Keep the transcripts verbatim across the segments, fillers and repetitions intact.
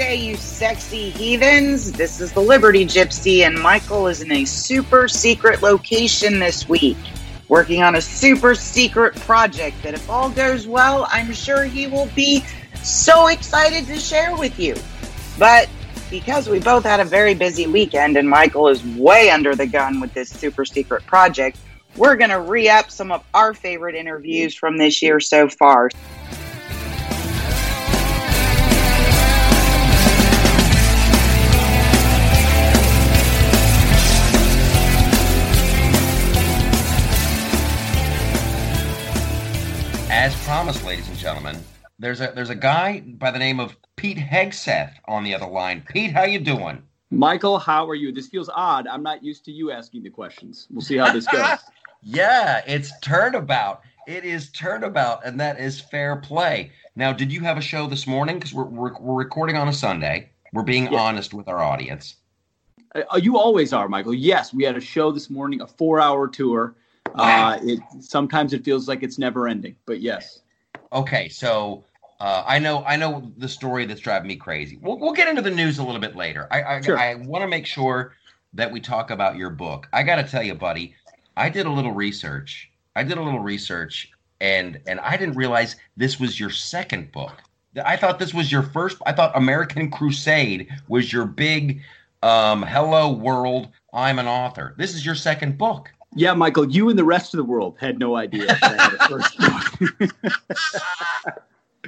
Hey, you sexy heathens. This is the Liberty Gypsy, and Michael is in a super secret location this week, working on a super secret project that, if all goes well, I'm sure he will be so excited to share with you. But because we both had a very busy weekend and Michael is way under the gun with this super secret project, we're going to re-up some of our favorite interviews from this year so far. As promised, ladies and gentlemen, there's a there's a guy by the name of Pete Hegseth on the other line. Pete, how you doing? Michael, how are you? This feels odd. I'm not used to you asking the questions. We'll see how this goes. Yeah, it's turnabout. It is turnabout, and that is fair play. Now, did you have a show this morning? Because we're, we're we're recording on a Sunday. We're being yeah. honest with our audience. Uh, you always are, Michael. Yes, we had a show this morning, a four-hour tour. Wow. Uh, it sometimes it feels like it's never ending, but yes. Okay, so uh, I know I know the story that's driving me crazy. We'll we'll get into the news a little bit later. I I, sure. I want to make sure that we talk about your book. I got to tell you, buddy, I did a little research. I did a little research, and and I didn't realize this was your second book. I thought this was your first. I thought American Crusade was your big um, hello world, I'm an author. This is your second book. Yeah, Michael, you and the rest of the world had no idea that I had a first book.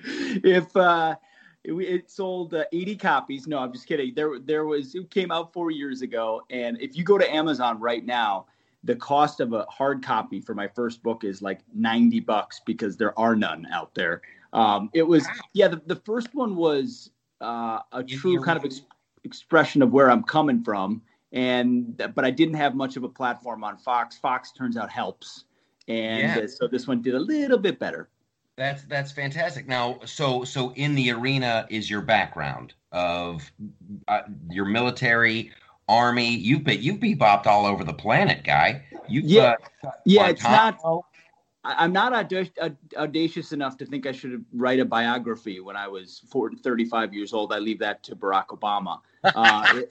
if uh, it, it sold uh, eighty copies, no, I'm just kidding. There, there was. It came out four years ago, and if you go to Amazon right now, the cost of a hard copy for my first book is like ninety bucks because there are none out there. Um, it was, yeah, the, the first one was uh, a true kind of ex- expression of where I'm coming from. And but I didn't have much of a platform on Fox. Fox turns out helps, and yeah. uh, so this one did a little bit better. That's that's fantastic. Now, so so in the arena is your background of uh, your military, army. You've been you've bebopped all over the planet, guy. You yeah uh, yeah. It's not. I'm not audacious, audacious enough to think I should write a biography when I was forty, thirty-five years old. I leave that to Barack Obama. Uh,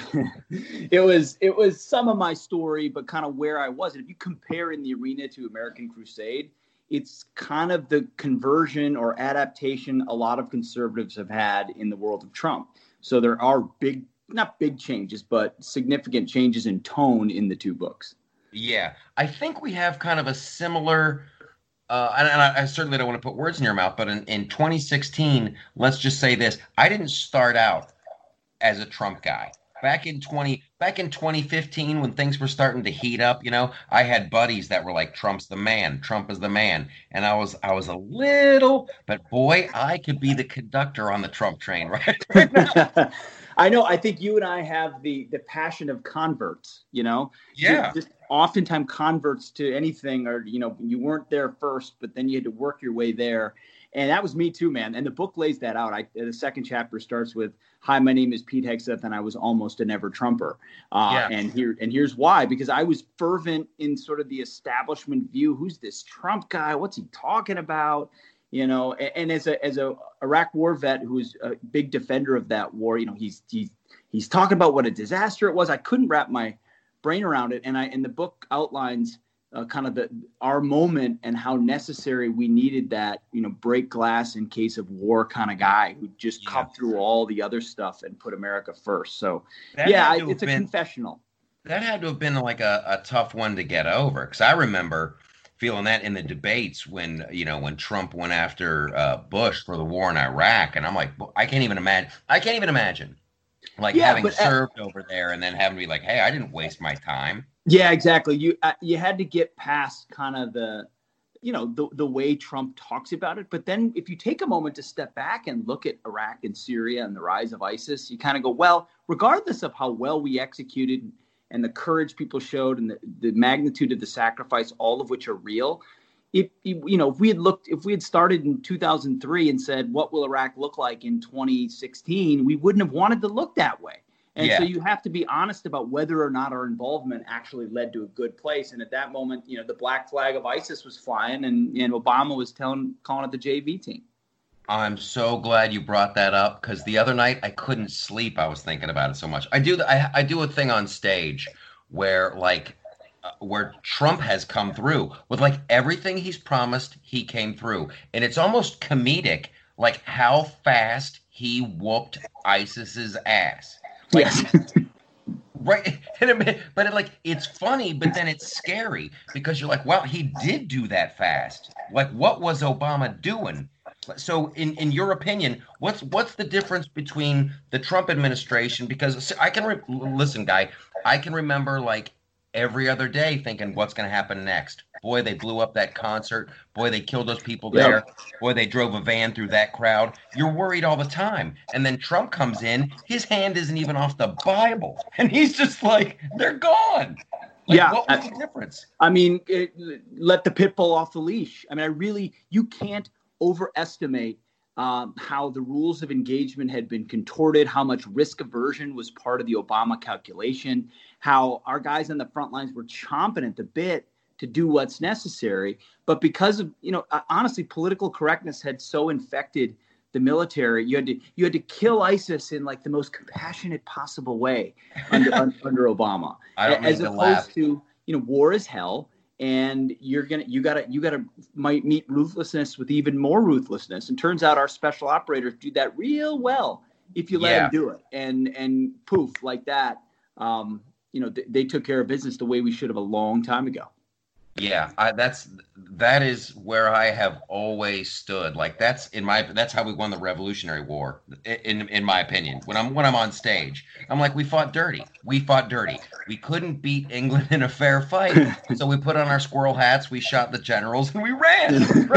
it, it was it was some of my story, but kind of where I was. And if you compare in the arena to American Crusade, it's kind of the conversion or adaptation a lot of conservatives have had in the world of Trump. So there are big, not big changes, but significant changes in tone in the two books. Yeah, I think we have kind of a similar, uh, and, and I, I certainly don't want to put words in your mouth, but in, in twenty sixteen, let's just say this: I didn't start out as a Trump guy. Back in twenty, back in twenty fifteen, when things were starting to heat up, you know, I had buddies that were like, "Trump's the man, Trump is the man," and I was, I was a little, but boy, I could be the conductor on the Trump train, right? right now. I know. I think you and I have the the passion of converts. You know, yeah. Just, just oftentimes converts to anything, or you know, you weren't there first, but then you had to work your way there. And that was me too, man. And the book lays that out. I, the second chapter starts with, "Hi, my name is Pete Hegseth, and I was almost a never Trumper." Uh, yeah. And here, and here's why: because I was fervent in sort of the establishment view. Who's this Trump guy? What's he talking about? You know, and, and as a as a Iraq War vet who's a big defender of that war, you know, he's he's he's talking about what a disaster it was. I couldn't wrap my brain around it, and I and the book outlines uh, kind of the our moment and how necessary we needed that, you know, break glass in case of war kind of guy who just yeah. cut through all the other stuff and put America first. So that yeah, I, it's a been, confessional. That had to have been like a, a tough one to get over, because I remember feeling that in the debates when, you know, when Trump went after uh, Bush for the war in Iraq. And I'm like, I can't even imagine. I can't even imagine like yeah, having but, served uh, over there and then having to be like, hey, I didn't waste my time. Yeah, exactly. You uh, you had to get past kind of the, you know, the, the way Trump talks about it. But then if you take a moment to step back and look at Iraq and Syria and the rise of ISIS, you kind of go, well, regardless of how well we executed and the courage people showed and the, the magnitude of the sacrifice, all of which are real. If, you know, if we had looked, if we had started in two thousand three and said, what will Iraq look like in twenty sixteen, we wouldn't have wanted to look that way. And yeah. so you have to be honest about whether or not our involvement actually led to a good place. And at that moment, you know, the black flag of ISIS was flying and, and Obama was telling, calling it the J V team. I'm so glad you brought that up because the other night I couldn't sleep. I was thinking about it so much. I do the, I, I do a thing on stage where like uh, where Trump has come through with like everything he's promised, he came through. And it's almost comedic like how fast he whooped ISIS's ass. Like Yes. right and it, but it, like it's funny but then it's scary because you're like, wow, he did do that fast. Like what was Obama doing? So in in your opinion, what's what's the difference between the Trump administration? Because I can re- listen, guy, I can remember like every other day thinking what's going to happen next. Boy, they blew up that concert. Boy, they killed those people there. Yep. Boy, they drove a van through that crowd. You're worried all the time. And then Trump comes in, his hand isn't even off the Bible. And he's just like, they're gone. Like, Yeah, what was I- the difference? I mean, it, let the pit bull off the leash. I mean, I really, you can't overestimate um, how the rules of engagement had been contorted, how much risk aversion was part of the Obama calculation, how our guys on the front lines were chomping at the bit to do what's necessary. But because of, you know, uh, honestly, political correctness had so infected the military, you had to you had to kill ISIS in like the most compassionate possible way under un, under Obama, I don't as mean to opposed laugh. to, you know, war is hell, and you're gonna you gotta you gotta might meet ruthlessness with even more ruthlessness. And turns out our special operators do that real well if you let Yeah. them do it. And and poof, like that, um, you know, th- they took care of business the way we should have a long time ago. Yeah, I, that's that is where I have always stood. Like that's in my that's how we won the Revolutionary War. In in my opinion, when I'm when I'm on stage, I'm like, we fought dirty. We fought dirty. We couldn't beat England in a fair fight, so we put on our squirrel hats, we shot the generals, and we ran.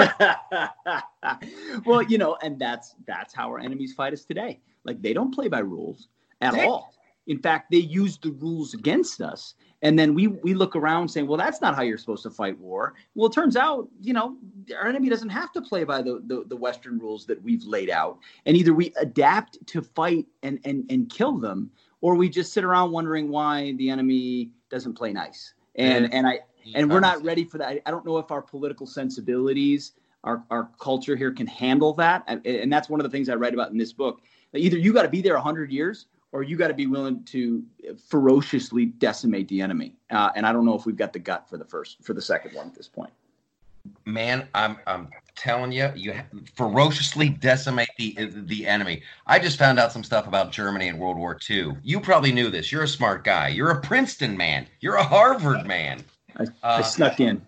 Well, you know, and that's that's how our enemies fight us today. Like they don't play by rules at They- all. In fact, they use the rules against us. And then we we look around saying, well, that's not how you're supposed to fight war. Well, it turns out, you know, our enemy doesn't have to play by the, the, the Western rules that we've laid out. And either we adapt to fight and, and, and kill them, or we just sit around wondering why the enemy doesn't play nice. And Yeah. and I and we're not ready for that. I, I don't know if our political sensibilities, our, our culture here can handle that. And, and that's one of the things I write about in this book. Either you got to be there one hundred years, or you got to be willing to ferociously decimate the enemy. Uh, and I don't know if we've got the gut for the first, for the second one at this point. Man, I'm I'm telling you, you ha- ferociously decimate the the enemy. I just found out some stuff about Germany in World War Two. You probably knew this. You're a smart guy. You're a Princeton man. You're a Harvard man. I, Uh, I snuck in.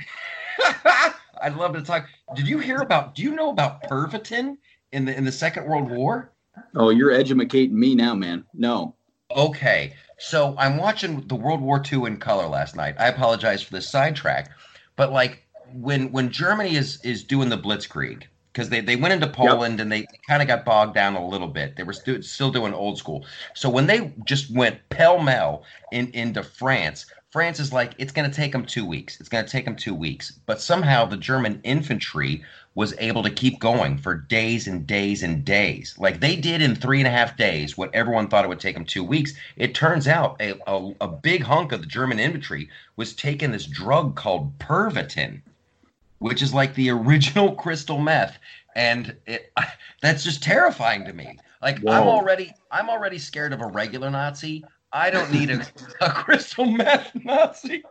I'd love to talk. Did you hear about? Do you know about Pervitin in the in the Second World War? Oh, you're educating me now, man. No. Okay, so I'm watching the World War Two in color last night. I apologize for this sidetrack, but like when when Germany is is doing the Blitzkrieg, because they, they went into Poland and they kind of got bogged down a little bit. They were stu- still doing old school. So when they just went pell-mell in, into France, France is like, it's going to take them two weeks. It's going to take them two weeks. But somehow the German infantry was able to keep going for days and days and days. Like they did in three and a half days what everyone thought it would take them two weeks. It turns out a, a, a big hunk of the German infantry was taking this drug called Pervitin, which is like the original crystal meth. And it, that's just terrifying to me. Like Whoa. I'm already I'm already scared of a regular Nazi. I don't need a, a crystal meth Nazi.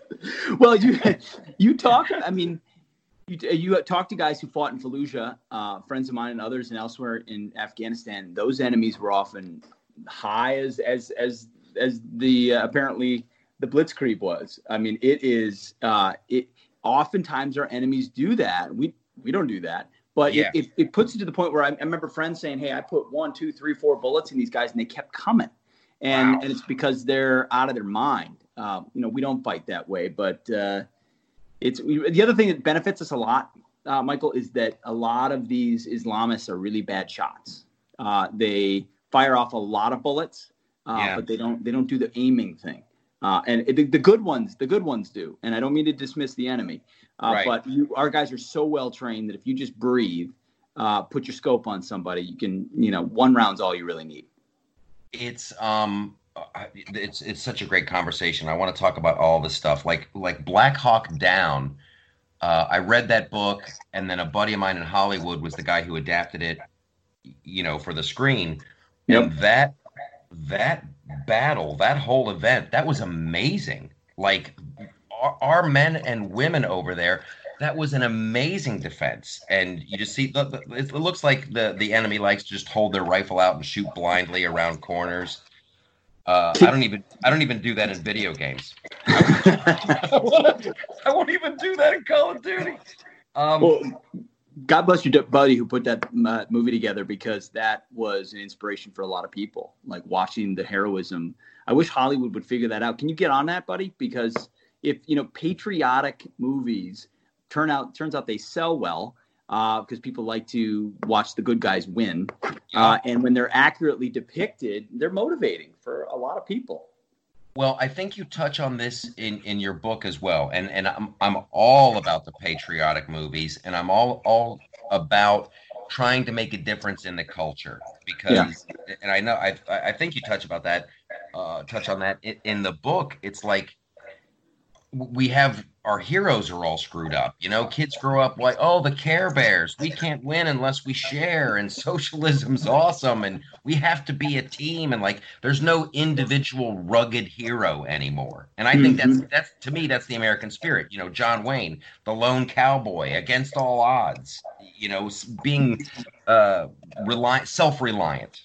Well, you you talk. I mean, you you talk to guys who fought in Fallujah, uh, friends of mine and others, and elsewhere in Afghanistan. Those enemies were often high as as as as the uh, apparently the Blitzkrieg was. I mean, it is uh, it. Oftentimes, our enemies do that. We we don't do that. But Yeah. it, it, it puts it to the point where I, I remember friends saying, hey, I put one, two, three, four bullets in these guys, and they kept coming. And Wow. and it's because they're out of their mind. Uh, you know, we don't fight that way. But uh, it's we, the other thing that benefits us a lot, uh, Michael, is that a lot of these Islamists are really bad shots. Uh, they fire off a lot of bullets, uh, Yeah. but they don't they don't do the aiming thing. Uh, and the, the good ones, the good ones do. And I don't mean to dismiss the enemy, uh, Right. but you, our guys are so well trained that if you just breathe, uh, put your scope on somebody, you can, you know, one round's all you really need. It's um it's it's such a great conversation. I want to talk about all this stuff. Like like Black Hawk Down Uh, I read that book, and then a buddy of mine in Hollywood was the guy who adapted it, you know, for the screen. Yep. And that that battle, that whole event, that was amazing. Like our, our men and women over there, that was an amazing defense. And you just see, it looks like the the enemy likes to just hold their rifle out and shoot blindly around corners. Uh, I don't even I don't even do that in video games. I won't, I won't even do that in Call of Duty. Um, well, God bless your buddy who put that uh, movie together, because that was an inspiration for a lot of people. Like watching the heroism. I wish Hollywood would figure that out. Can you get on that, buddy? Because if you know patriotic movies turn out turns out they sell well. Because uh, people like to watch the good guys win. Uh, and when they're accurately depicted, they're motivating for a lot of people. Well, I think you touch on this in, in your book as well. And and I'm I'm all about the patriotic movies, and I'm all all about trying to make a difference in the culture. Because yeah. and I know I I think you touch about that, uh, touch on that in, in the book. It's like we have our heroes are all screwed up. You know, kids grow up like, oh, the Care Bears. We can't win unless we share. And socialism's awesome. And we have to be a team. And like, there's no individual rugged hero anymore. And I think Mm-hmm. that's, that's to me, that's the American spirit. You know, John Wayne, the lone cowboy against all odds, you know, being uh, reliant, self-reliant.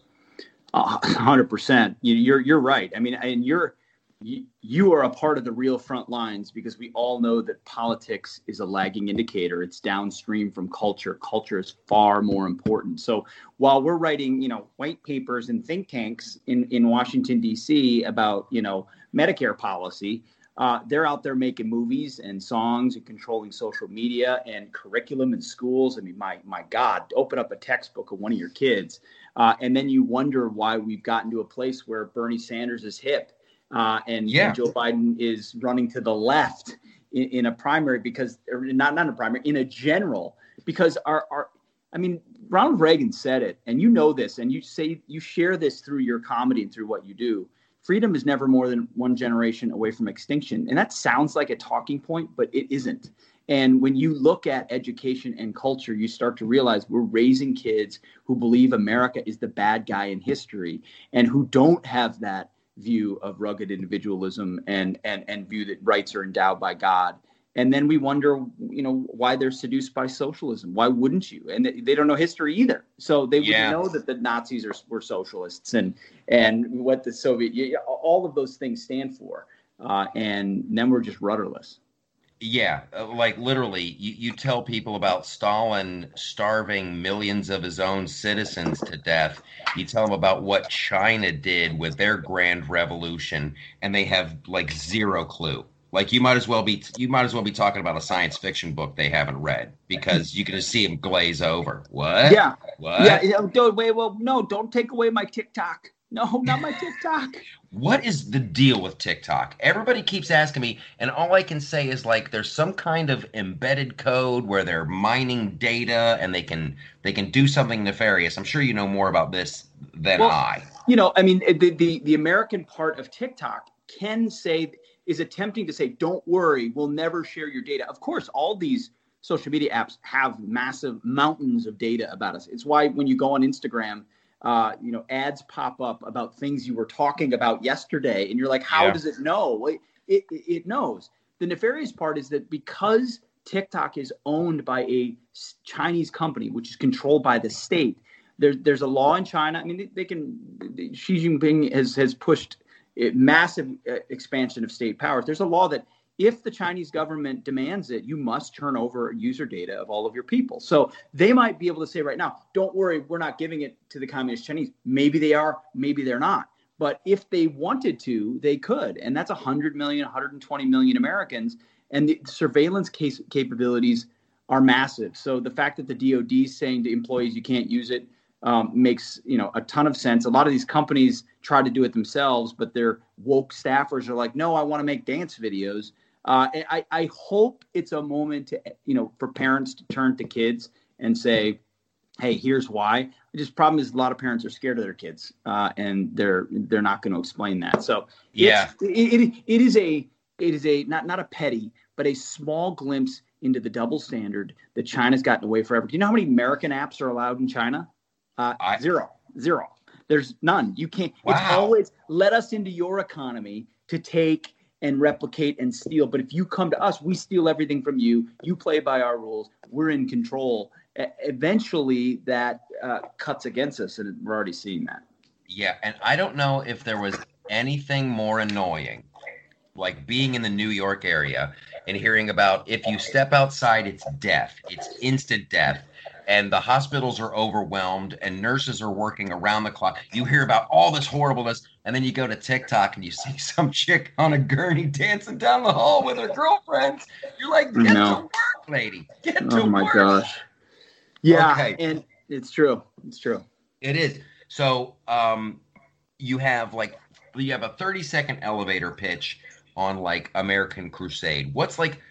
A hundred percent. You're, you're right. I mean, and you're, You, you are a part of the real front lines, because we all know that politics is a lagging indicator. It's downstream from culture. Culture is far more important. So while we're writing, you know, white papers and think tanks in, in Washington, D C about, you know, Medicare policy, uh, they're out there making movies and songs and controlling social media and curriculum in schools. I mean, my, my God, open up a textbook of one of your kids. Uh, and then you wonder why we've gotten to a place where Bernie Sanders is hip. Uh, and, yeah. and Joe Biden is running to the left in, in a primary because, or not not a primary, in a general, because our, our, I mean, Ronald Reagan said it, and you know this, and you say you share this through your comedy and through what you do. Freedom is never more than one generation away from extinction, and that sounds like a talking point, but it isn't. And when you look at education and culture, you start to realize we're raising kids who believe America is the bad guy in history, and who don't have that view of rugged individualism and and and view that rights are endowed by God. And then we wonder, you know, why they're seduced by socialism. Why wouldn't you? And they, they don't know history either. So they wouldn't yeah. know that the Nazis are, were socialists and and what the Soviet, all of those things stand for. Uh, and then we're just rudderless. Yeah, like literally, you, you tell people about Stalin starving millions of his own citizens to death. You tell them about what China did with their grand revolution, and they have like zero clue. Like you might as well be you might as well be talking about a science fiction book they haven't read, because you can just see them glaze over. What? Yeah. What? Yeah. Don't wait. Well, no, don't take away my TikTok. No, not my TikTok. What is the deal with TikTok? Everybody keeps asking me, and all I can say is like there's some kind of embedded code where they're mining data and they can they can do something nefarious. I'm sure you know more about this than well, I. You know, I mean, the, the the American part of TikTok can say is attempting to say, "Don't worry, we'll never share your data." Of course, all these social media apps have massive mountains of data about us. It's why when you go on Instagram, Uh, you know, ads pop up about things you were talking about yesterday, and you're like, how yeah. does it know? It, it, it knows. The nefarious part is that because TikTok is owned by a Chinese company, which is controlled by the state, there's there's a law in China. I mean, they, they can. Xi Jinping has has pushed a massive expansion of state powers. There's a law that if the Chinese government demands it, you must turn over user data of all of your people. So they might be able to say right now, don't worry, we're not giving it to the communist Chinese. Maybe they are, maybe they're not. But if they wanted to, they could. And that's one hundred million, one hundred twenty million Americans. And the surveillance case capabilities are massive. So the fact that the D O D is saying to employees you can't use it um, makes you know a ton of sense. A lot of these companies try to do it themselves, but their woke staffers are like, no, I want to make dance videos. Uh, I, I hope it's a moment to, you know, for parents to turn to kids and say, hey, here's why. The just problem is a lot of parents are scared of their kids uh, and they're they're not going to explain that. So yeah, it, it, it is a it is a not not a petty, but a small glimpse into the double standard that China's gotten away forever. Do you know how many American apps are allowed in China? Uh, I, zero, zero. There's none. You can't. Wow. It's always let us into your economy to take and replicate and steal. But if you come to us, we steal everything from you. You play by our rules. We're in control. E- eventually, that uh, cuts against us, and we're already seeing that. Yeah, and I don't know if there was anything more annoying, like being in the New York area and hearing about if you step outside, it's death. It's instant death. And the hospitals are overwhelmed and nurses are working around the clock. You hear about all this horribleness, and then you go to TikTok and you see some chick on a gurney dancing down the hall with her girlfriends. You're like, get No. to work, lady. Get to Oh my work. gosh. Yeah, Okay. and it's true. It's true. It is. So um, you have like you have a thirty second elevator pitch on like American Crusade. What's like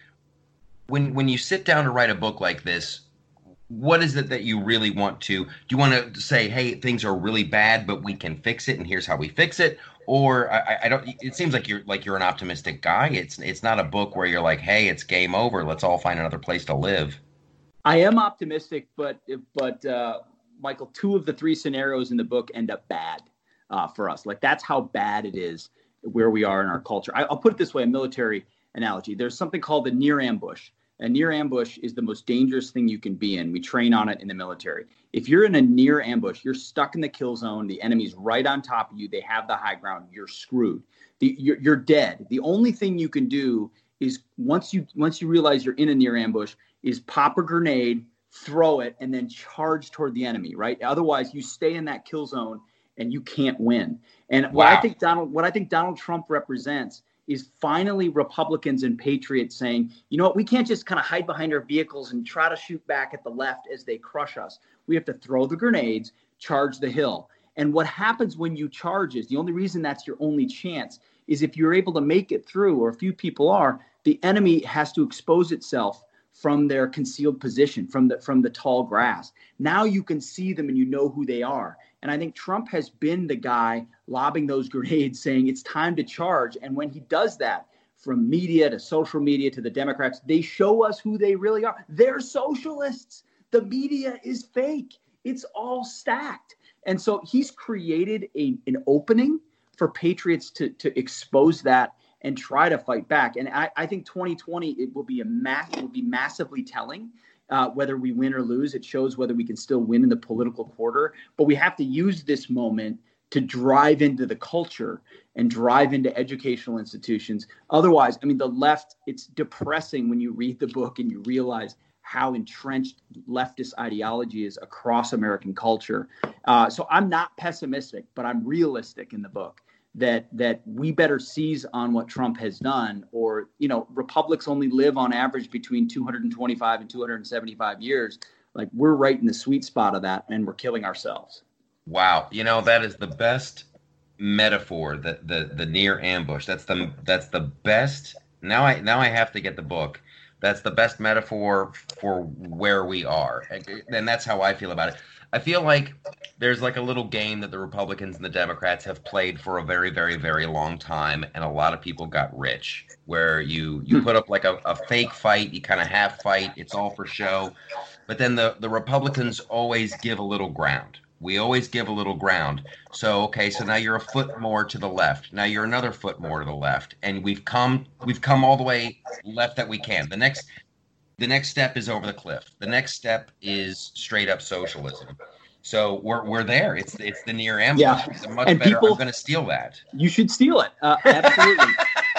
when when you sit down to write a book like this? What is it that you really want to? Do you want to say, hey, things are really bad, but we can fix it, and here's how we fix it? Or I, I don't. It seems like you're like you're an optimistic guy. It's it's not a book where you're like, hey, it's game over. Let's all find another place to live. I am optimistic, but but uh, Michael, two of the three scenarios in the book end up bad uh, for us. Like that's how bad it is where we are in our culture. I, I'll put it this way: a military analogy. There's something called the near ambush. A near ambush is the most dangerous thing you can be in. We train on it in the military. If you're in a near ambush, you're stuck in the kill zone. The enemy's right on top of you. They have the high ground. You're screwed. The, you're, you're dead. The only thing you can do is once you once you realize you're in a near ambush, is pop a grenade, throw it, and then charge toward the enemy. Right? Otherwise, you stay in that kill zone and you can't win. And Wow. what I think Donald what I think Donald Trump represents is finally Republicans and patriots saying, you know what, we can't just kind of hide behind our vehicles and try to shoot back at the left as they crush us. We have to throw the grenades, charge the hill. And what happens when you charge is the only reason that's your only chance is if you're able to make it through, or a few people are, the enemy has to expose itself from their concealed position, from the from the tall grass. Now you can see them and you know who they are. And I think Trump has been the guy lobbing those grenades saying it's time to charge. And when he does that, from media to social media to the Democrats, they show us who they really are. They're socialists. The media is fake. It's all stacked. And so he's created a, an opening for patriots to, to expose that and try to fight back. And I, I think twenty twenty, it will be a mass, it will be massively telling. Uh, whether we win or lose, it shows whether we can still win in the political quarter. But we have to use this moment to drive into the culture and drive into educational institutions. Otherwise, I mean, the left, it's depressing when you read the book and you realize how entrenched leftist ideology is across American culture. Uh, so I'm not pessimistic, but I'm realistic in the book. That that we better seize on what Trump has done, or, you know, republics only live on average between two hundred twenty-five and two hundred seventy-five years. Like, we're right in the sweet spot of that, and we're killing ourselves. Wow, you know, that is the best metaphor. The the the near ambush. That's the that's the best. Now I now I have to get the book. That's the best metaphor for where we are, and, and that's how I feel about it. I feel like there's like a little game that the Republicans and the Democrats have played for a very, very, very long time, and a lot of people got rich, where you you put up like a, a fake fight, you kind of half fight, it's all for show, but then the, the Republicans always give a little ground. We always give a little ground. So, okay, so now you're a foot more to the left. Now you're another foot more to the left, and we've come we've come all the way left that we can. The next The next step is over the cliff. The next step is straight up socialism. So we're we're there. It's it's the near ambush. Yeah. It's a much And better. people- I'm going to steal that. You should steal it. Uh, absolutely.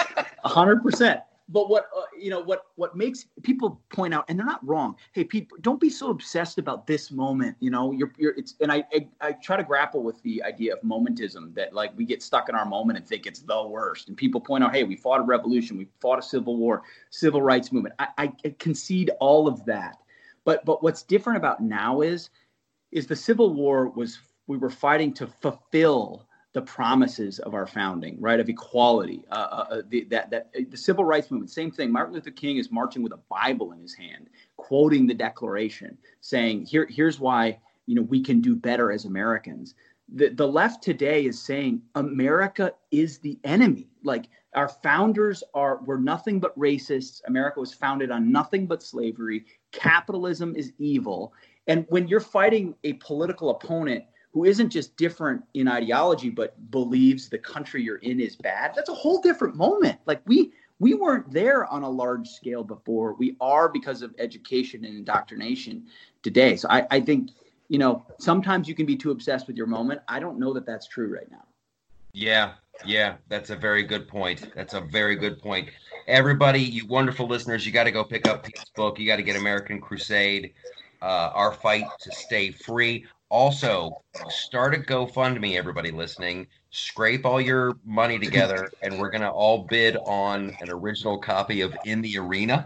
A hundred percent. But what, uh, you know, what, what makes people point out, and they're not wrong. Hey, people, don't be so obsessed about this moment. You know, you're, you're, it's, and I, I, I try to grapple with the idea of momentism, that like we get stuck in our moment and think it's the worst. And people point out, hey, we fought a revolution, we fought a civil war, civil rights movement. I, I concede all of that. But, but what's different about now is, is the Civil War was, we were fighting to fulfill the promises of our founding, right, of equality, uh, uh, the, that that uh, the civil rights movement, same thing. Martin Luther King is marching with a Bible in his hand, quoting the Declaration, saying, "Here, here's why, you know, we can do better as Americans." the, the left today is saying America is the enemy. Like, our founders are were nothing but racists. America was founded on nothing but slavery. Capitalism is evil. And when you're fighting a political opponent who isn't just different in ideology, but believes the country you're in is bad, that's a whole different moment. Like, we we weren't there on a large scale before. We are because of education and indoctrination today. So I, I think, you know, sometimes you can be too obsessed with your moment. I don't know that that's true right now. Yeah, yeah, that's a very good point. That's a very good point. Everybody, you wonderful listeners, you got to go pick up Pete's book. You got to get American Crusade, uh, Our Fight to Stay Free. Also, start a GoFundMe, everybody listening. Scrape all your money together, and we're going to all bid on an original copy of In the Arena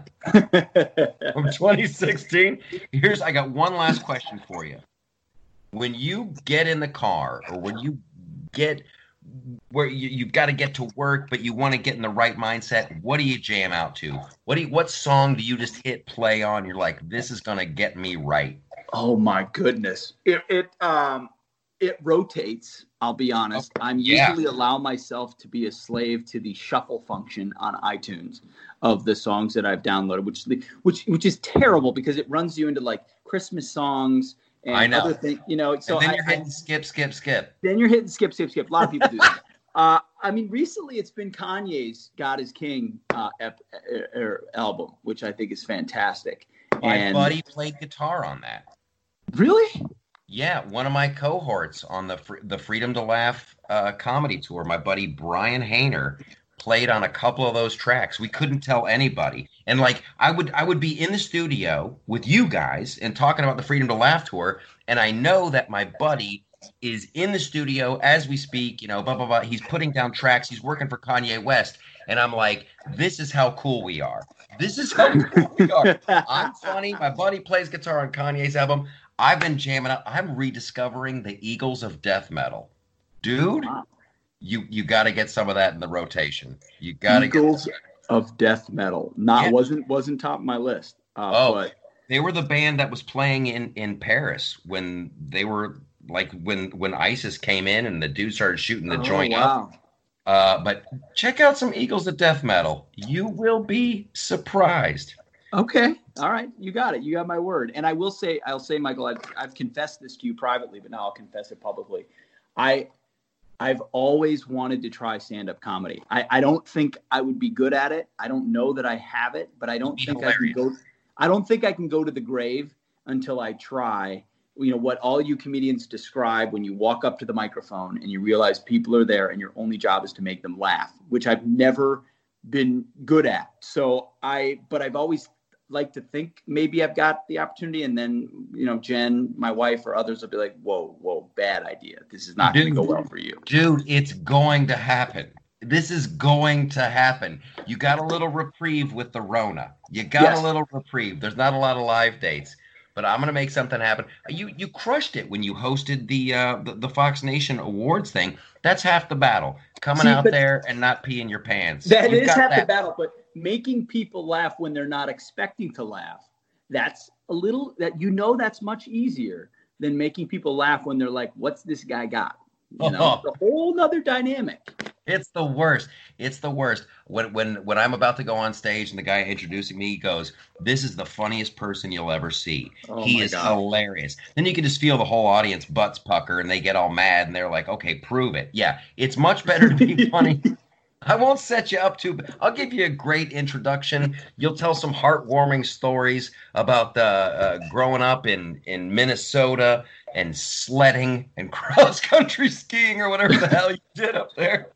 from twenty sixteen. Here's, I got one last question for you. When you get in the car, or when you get where you, you've got to get to work, but you want to get in the right mindset, what do you jam out to? What do you, what song do you just hit play on? You're like, this is going to get me right. Oh my goodness. It, it, um, it rotates. I'll be honest. Okay. I'm Yeah. usually allow myself to be a slave to the shuffle function on iTunes of the songs that I've downloaded, which, which, which is terrible because it runs you into like Christmas songs and I know. other things, you know, so and then I, you're hitting I, skip, skip, skip. Then you're hitting skip, skip, skip. A lot of people do that. Uh, I mean, recently it's been Kanye's God is King uh, ep- er, album, which I think is fantastic. My and buddy played guitar on that. Really? Yeah, one of my cohorts on the the Freedom to Laugh uh, comedy tour, my buddy Brian Hayner, played on a couple of those tracks. We couldn't tell anybody. And like I would I would be in the studio with you guys and talking about the Freedom to Laugh tour, and I know that my buddy is in the studio as we speak, you know, blah, blah, blah. He's putting down tracks. He's working for Kanye West. And I'm like, this is how cool we are. This is how cool we are. I'm funny. My buddy plays guitar on Kanye's album. I've been jamming up. I'm rediscovering the Eagles of death metal. Dude, wow. you you got to get some of that in the rotation. You got to get Eagles of death metal. Not yeah. wasn't wasn't top of my list. Uh, oh, but they were the band that was playing in, in Paris when they were like when when ISIS came in and the dude started shooting the oh, joint wow. up. Uh, but check out some Eagles of death metal. You will be surprised. Okay. All right. You got it. You got my word. And I will say, I'll say, Michael, I've, I've confessed this to you privately, but now I'll confess it publicly. I, I've always wanted to try stand-up comedy. I, I don't think I would be good at it. I don't know that I have it, but I don't think hilarious. I can go. I don't think I can go to the grave until I try. You know, what all you comedians describe when you walk up to the microphone and you realize people are there and your only job is to make them laugh, which I've never been good at. So I, but I've always liked to think maybe I've got the opportunity, and then, you know, Jen, my wife, or others will be like, whoa, whoa, bad idea. This is not going to go well for you. Dude, it's going to happen. This is going to happen. You got a little reprieve with the Rona. You got yes. a little reprieve. There's not a lot of live dates. But I'm going to make something happen. You you crushed it when you hosted the, uh, the the Fox Nation Awards thing. That's half the battle. Coming See, out there and not peeing your pants. That You've is half that. the battle. But making people laugh when they're not expecting to laugh, that's a little that you know that's much easier than making people laugh when they're like, "What's this guy got?" You know, oh. It's a whole nother dynamic. It's the worst. It's the worst. When when when I'm about to go on stage and the guy introducing me goes, "This is the funniest person you'll ever see. Oh he is God. hilarious." Then you can just feel the whole audience butts pucker and they get all mad and they're like, "Okay, prove it." Yeah, it's much better to be funny. I won't set you up to. I'll give you a great introduction. You'll tell some heartwarming stories about uh, uh, growing up in in Minnesota and sledding and cross country skiing or whatever the hell you did up there.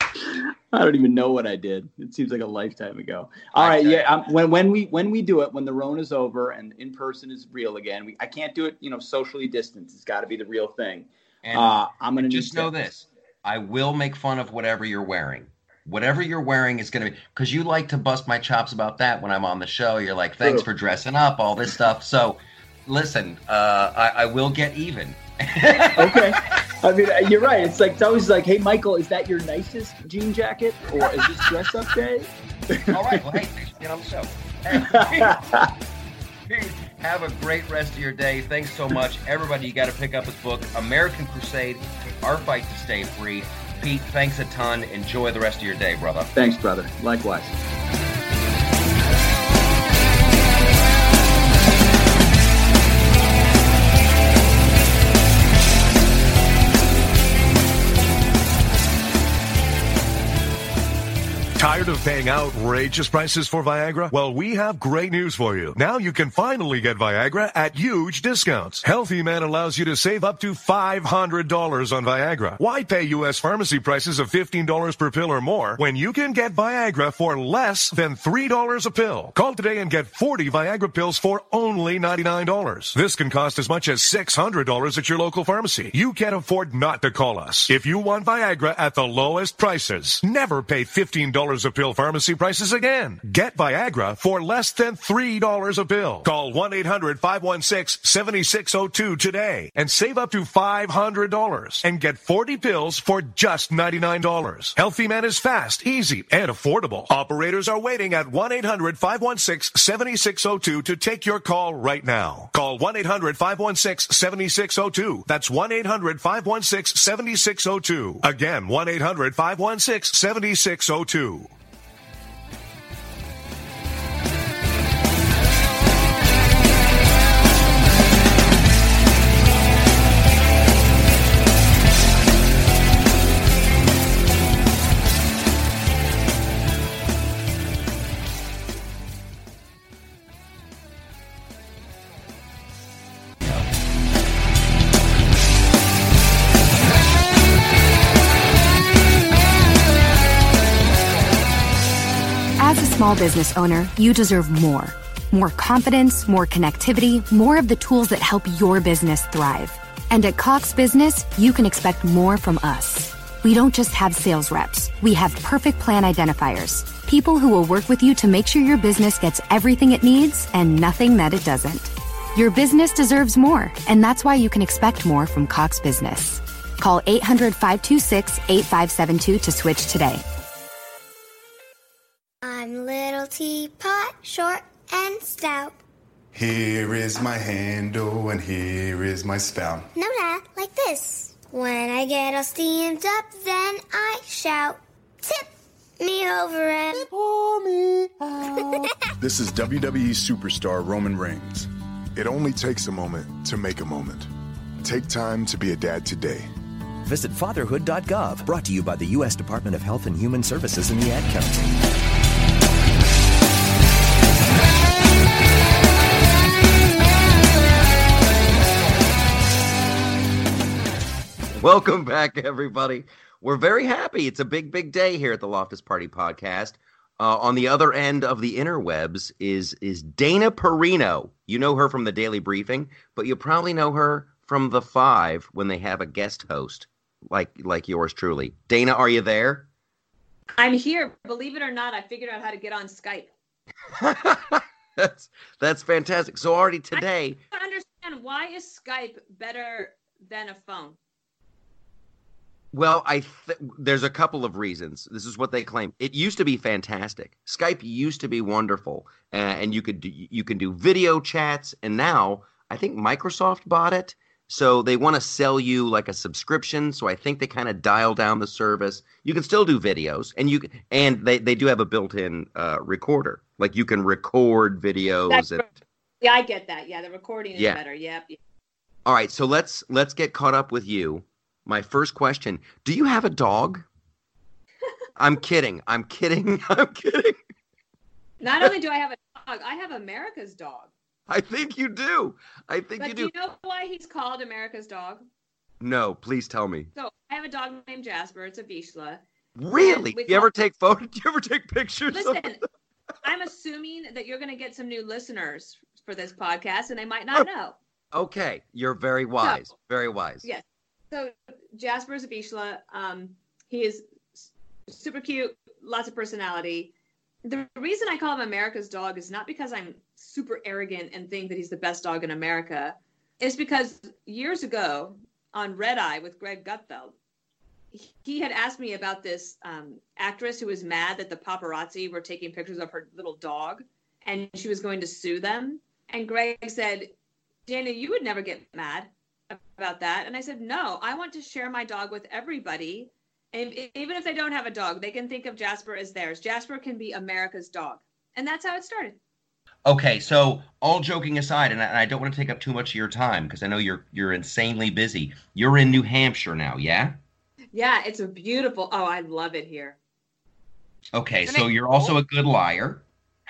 I don't even know what I did. It seems like a lifetime ago. All right, yeah. Um, when when we when we do it, when the Rona's over and in person is real again, we I can't do it. You know, socially distanced. It's got to be the real thing. And uh, I'm gonna just know this: I will make fun of whatever you're wearing. Whatever you're wearing is going to be, because you like to bust my chops about that when I'm on the show. You're like, thanks True. for dressing up, all this stuff. So, listen, uh, I, I will get even. Okay. I mean, you're right. It's like, it's always like, hey, Michael, is that your nicest jean jacket? Or is this dress up day? All right. Well, hey, thanks for being on the show. Hey, Have a great rest of your day. Thanks so much. Everybody, you got to pick up his book, American Crusade, Our Fight to Stay Free. Pete, thanks a ton. Enjoy the rest of your day, brother. Thanks, brother. Likewise. Tired of paying outrageous prices for Viagra? Well, we have great news for you. Now you can finally get Viagra at huge discounts. Healthy Man allows you to save up to five hundred dollars on Viagra. Why pay U S pharmacy prices of fifteen dollars per pill or more when you can get Viagra for less than three dollars a pill? Call today and get forty Viagra pills for only ninety-nine dollars. This can cost as much as six hundred dollars at your local pharmacy. You can't afford not to call us. If you want Viagra at the lowest prices, never pay fifteen dollars a pill pharmacy prices again. Get Viagra for less than three dollars a pill. Call one eight hundred five one six seven six zero two today and save up to five hundred dollars and get forty pills for just ninety-nine dollars. Healthy Man is fast, easy, and affordable. Operators are waiting at one eight hundred five one six seven six zero two to take your call right now. Call one eight hundred five one six seven six zero two. That's one eight hundred five one six seven six zero two. Again, one eight hundred five one six seven six zero two. Small business owner, you deserve more. More confidence, more connectivity, more of the tools that help your business thrive. And at Cox Business, you can expect more from us. We don't just have sales reps. We have perfect plan identifiers. People who will work with you to make sure your business gets everything it needs and nothing that it doesn't. Your business deserves more, and that's why you can expect more from Cox Business. Call eight hundred five two six eight five seven two to switch today. I'm Little Teapot, short and stout. Here is my handle and here is my spout. No, Dad, like this. When I get all steamed up, then I shout, tip me over and pour me out. This is W W E superstar Roman Reigns. It only takes a moment to make a moment. Take time to be a dad today. Visit fatherhood dot gov, brought to you by the U S Department of Health and Human Services and the Ad Council. Welcome back, everybody. We're very happy. It's a big, big day here at the Loftus Party Podcast. Uh, on the other end of the interwebs is is Dana Perino. You know her from the Daily Briefing, but you probably know her from The Five when they have a guest host like like yours truly. Dana, are you there? I'm here. Believe it or not, I figured out how to get on Skype. that's that's fantastic. So already today, I don't understand, why is Skype better than a phone? Well, I th- there's a couple of reasons. This is what they claim. It used to be fantastic. Skype used to be wonderful, uh, and you could do, you can do video chats. And now I think Microsoft bought it, so they want to sell you like a subscription. So I think they kind of dial down the service. You can still do videos, and you and they, they do have a built-in uh, recorder. Like you can record videos. That's and, yeah, I get that. Yeah, the recording is yeah. better. Yep. Yeah. All right, so let's let's get caught up with you. My first question, do you have a dog? I'm kidding. I'm kidding. I'm kidding. Not only do I have a dog, I have America's dog. I think you do. I think but you do. do. Do you know why he's called America's dog? No, please tell me. So I have a dog named Jasper. It's a Vizsla. Really? Do you call- ever take photos? Do you ever take pictures? Listen, of I'm assuming that you're going to get some new listeners for this podcast, and they might not oh. know. Okay, you're very wise. So, very wise. Yes. So Jasper is a Vizsla. Um, he is super cute, lots of personality. The reason I call him America's dog is not because I'm super arrogant and think that he's the best dog in America. It's because years ago on Red Eye with Greg Gutfeld, he had asked me about this um, actress who was mad that the paparazzi were taking pictures of her little dog, and she was going to sue them. And Greg said, Dana, you would never get mad about that. And I said, no, I want to share my dog with everybody. And even if they don't have a dog, they can think of Jasper as theirs. Jasper can be America's dog. And that's how it started. Okay, so all joking aside, and I, and I don't want to take up too much of your time because I know you're you're insanely busy. You're in New Hampshire now, yeah? Yeah, it's a beautiful. Oh, I love it here. Okay, Isn't so it you're cold? also a good liar.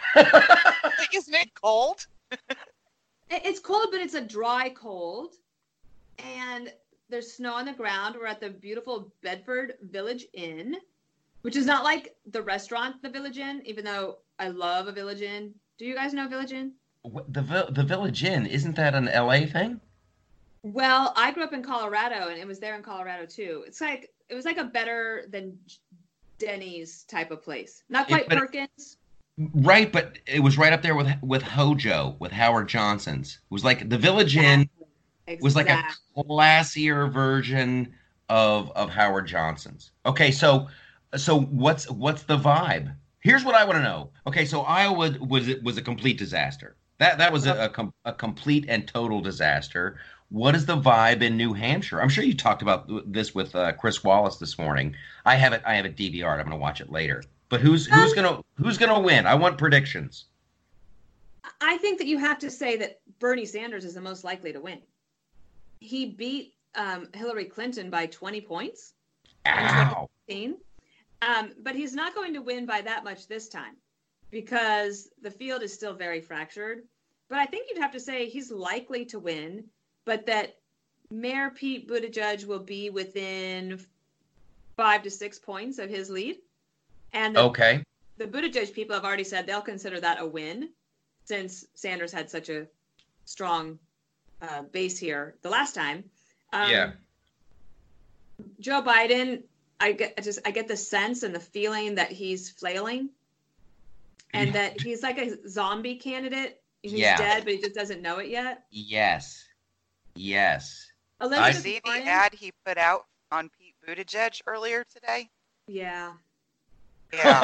Isn't it cold? It's cold, but it's a dry cold. And there's snow on the ground. We're at the beautiful Bedford Village Inn, which is not like the restaurant, the Village Inn, even though I love a Village Inn. Do you guys know Village Inn? The Vi- the Village Inn, isn't that an L A thing? Well, I grew up in Colorado, and it was there in Colorado too. It's like it was like a better than Denny's type of place. Not quite It- but it- Perkins. Right, but it was right up there with with Hojo, with Howard Johnson's. It was like the Village Inn was like a Exactly. classier version of of Howard Johnson's. Okay, so so what's what's the vibe? Here's what I want to know. Okay, so Iowa was was a complete disaster. That that was a, a, com- a complete and total disaster. What is the vibe in New Hampshire? I'm sure you talked about this with uh, Chris Wallace this morning. I have it. I have it D V R'd. I'm going to watch it later. But who's who's Um, gonna who's gonna win? I want predictions. I think that you have to say that Bernie Sanders is the most likely to win. He beat um, Hillary Clinton by twenty points. Ow. Um, but he's not going to win by that much this time because the field is still very fractured. But I think you'd have to say he's likely to win, but that Mayor Pete Buttigieg will be within five to six points of his lead. And the, Okay. the Buttigieg people have already said they'll consider that a win since Sanders had such a strong uh, base here the last time. Um, Yeah. Joe Biden, I get I just I get the sense and the feeling that he's flailing, and Yeah. that he's like a zombie candidate. He's Yeah. dead, but he just doesn't know it yet. Yes. Yes. Did you Elizabeth see the Warren, ad he put out on Pete Buttigieg earlier today? yeah, Yeah.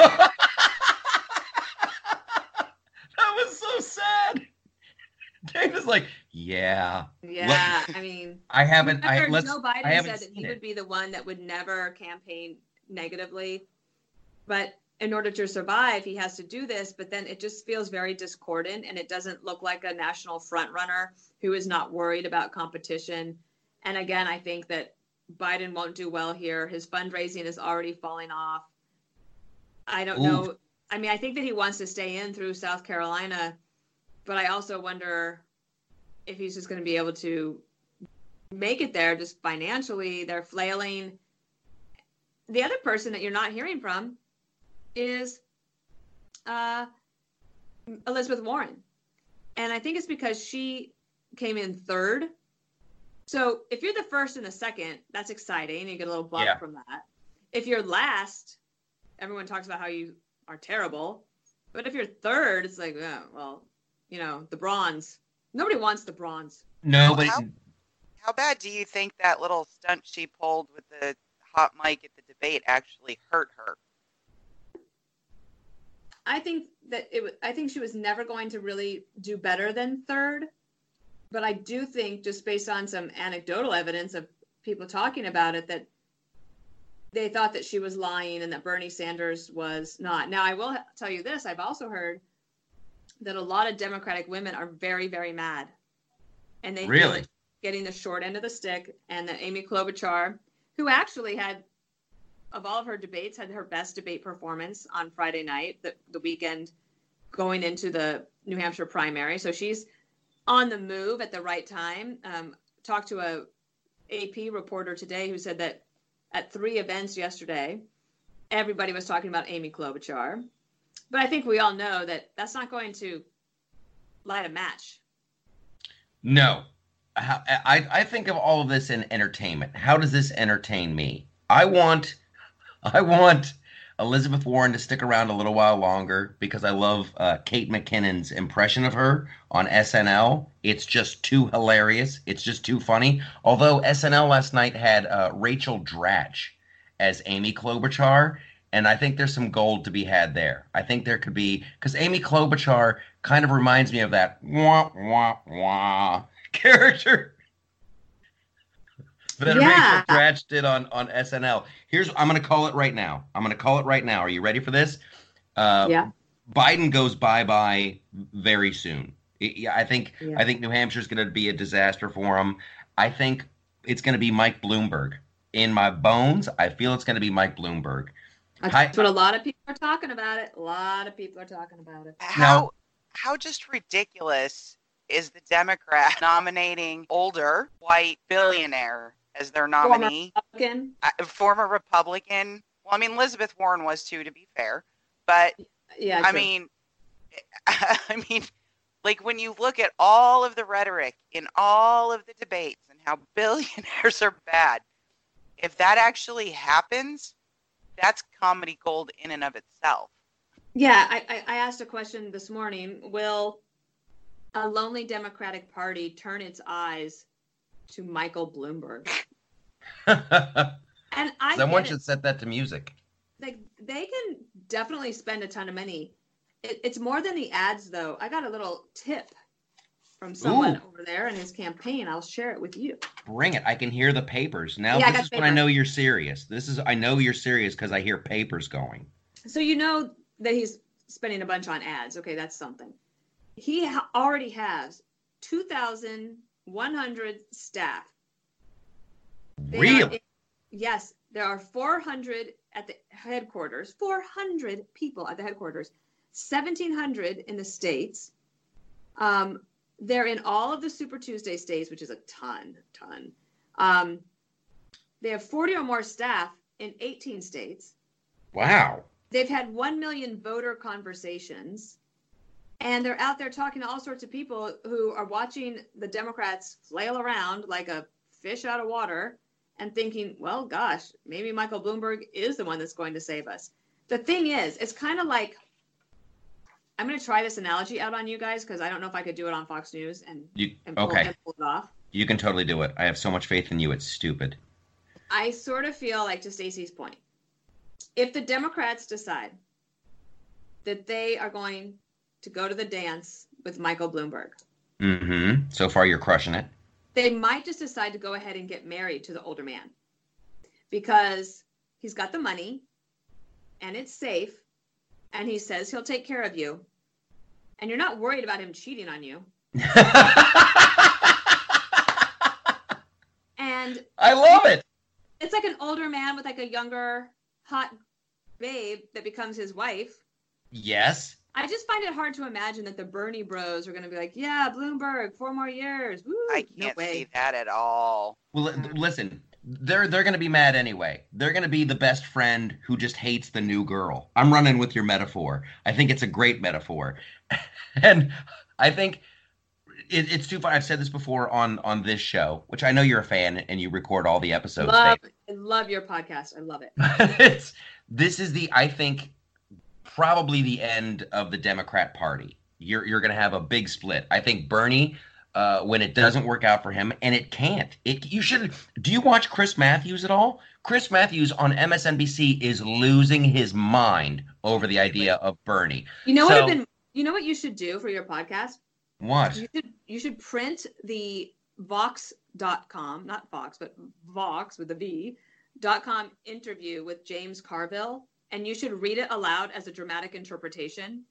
That was so sad. Dave is like, yeah. yeah. I mean, I haven't. I remember let's. Joe Biden I haven't said that seen he it. would be the one that would never campaign negatively, but in order to survive, he has to do this. But then it just feels very discordant, and it doesn't look like a national front runner who is not worried about competition. And again, I think that Biden won't do well here. His fundraising is already falling off. I don't Ooh. know. I mean, I think that he wants to stay in through South Carolina, but I also wonder if he's just going to be able to make it there just financially. They're flailing. The other person that you're not hearing from is uh, Elizabeth Warren. And I think it's because she came in third. So if you're the first and the second, that's exciting. You get a little bump Yeah. from that. If you're last, everyone talks about how you are terrible. But if you're third, it's like, oh, well, you know, the bronze. Nobody wants the bronze. No, but How- How bad do you think that little stunt she pulled with the hot mic at the debate actually hurt her? I think that it. wa- I think she was never going to really do better than third, but I do think, just based on some anecdotal evidence of people talking about it, that they thought that she was lying and that Bernie Sanders was not. Now, I will ha- tell you this: I've also heard that a lot of Democratic women are very, very mad, and they feel Really? like getting the short end of the stick, and that Amy Klobuchar, who actually had, of all of her debates, had her best debate performance on Friday night, the, the weekend going into the New Hampshire primary. So she's on the move at the right time. Um, talked to a A P reporter today who said that at three events yesterday, everybody was talking about Amy Klobuchar. But I think we all know that that's not going to light a match. no. How, I I think of all of this in entertainment. How does this entertain me? I want, I want Elizabeth Warren to stick around a little while longer because I love uh, Kate McKinnon's impression of her on S N L. It's just too hilarious. It's just too funny. Although S N L last night had uh, Rachel Dratch as Amy Klobuchar, And I think there's some gold to be had there. I think there could be, because Amy Klobuchar kind of reminds me of that wah, wah, wah character that Yeah. Rachel Dratch did on, on S N L. Here's, I'm going to call it right now. I'm going to call it right now. Are you ready for this? Uh, Yeah. Biden goes bye-bye very soon. I I think Yeah. I think New Hampshire's going to be a disaster for him. I think it's going to be Mike Bloomberg. In my bones, I feel it's going to be Mike Bloomberg. That's Hi- what a lot of people are talking about it. A lot of people are talking about it. How how just ridiculous is the Democrat nominating older white billionaire as their nominee? Former Republican. Uh, former Republican. Well, I mean Elizabeth Warren was too, to be fair. But Yeah, I true. mean, I mean, like when you look at all of the rhetoric in all of the debates and how billionaires are bad, if that actually happens, that's comedy gold in and of itself. Yeah, I, I, I asked a question this morning. Will a lonely Democratic Party turn its eyes to Michael Bloomberg? And I Someone get should it. set that to music. Like they can definitely spend a ton of money. It, it's more than the ads, though. I got a little tip from someone Ooh. over there in his campaign. I'll share it with you. Bring it. I can hear the papers. Now Yeah, I this got is when I papers. know you're serious. This is I know you're serious because I hear papers going. So you know that he's spending a bunch on ads. Okay, that's something. He ha- already has two thousand one hundred staff. They are Really? in- yes, there are four hundred at the headquarters, four hundred people at the headquarters, seventeen hundred in the states. Um, they're in all of the Super Tuesday states, which is a ton, ton. Um, they have forty or more staff in eighteen states. Wow. They've had one million voter conversations, and they're out there talking to all sorts of people who are watching the Democrats flail around like a fish out of water and thinking, well, gosh, maybe Michael Bloomberg is the one that's going to save us. The thing is, it's kind of like, I'm going to try this analogy out on you guys because I don't know if I could do it on Fox News and, You and, pull, okay? and pull it off. You can totally do it. I have so much faith in you. It's stupid. I sort of feel like, to Stacey's point, if the Democrats decide that they are going to go to the dance with Michael Bloomberg, Mm-hmm. So far, you're crushing it. they might just decide to go ahead and get married to the older man because he's got the money and it's safe and he says he'll take care of you and you're not worried about him cheating on you. And I love it. it's like an older man with like a younger hot babe that becomes his wife. Yes. I just find it hard to imagine that the Bernie bros are going to be like, yeah, Bloomberg, four more years. Woo, I no can't way. see that at all. Well, li- listen. They're they're going to be mad anyway. They're going to be the best friend who just hates the new girl. I'm running with your metaphor. I think it's a great metaphor, and I think it, it's too far. I've said this before on on this show, which I know you're a fan and you record all the episodes. Love, Dave. I love your podcast. I love it. it's, this is the I think probably the end of the Democrat Party. You're you're going to have a big split. I think Bernie. Uh, when it doesn't work out for him, and it can't. It you should. Do you watch Chris Matthews at all? Chris Matthews on M S N B C is losing his mind over the idea of Bernie. You know So- what? I've been, you know what you should do for your podcast? What? You should you should print the Vox dot com, not Fox, but Vox with a V dot com interview with James Carville, and you should read it aloud as a dramatic interpretation.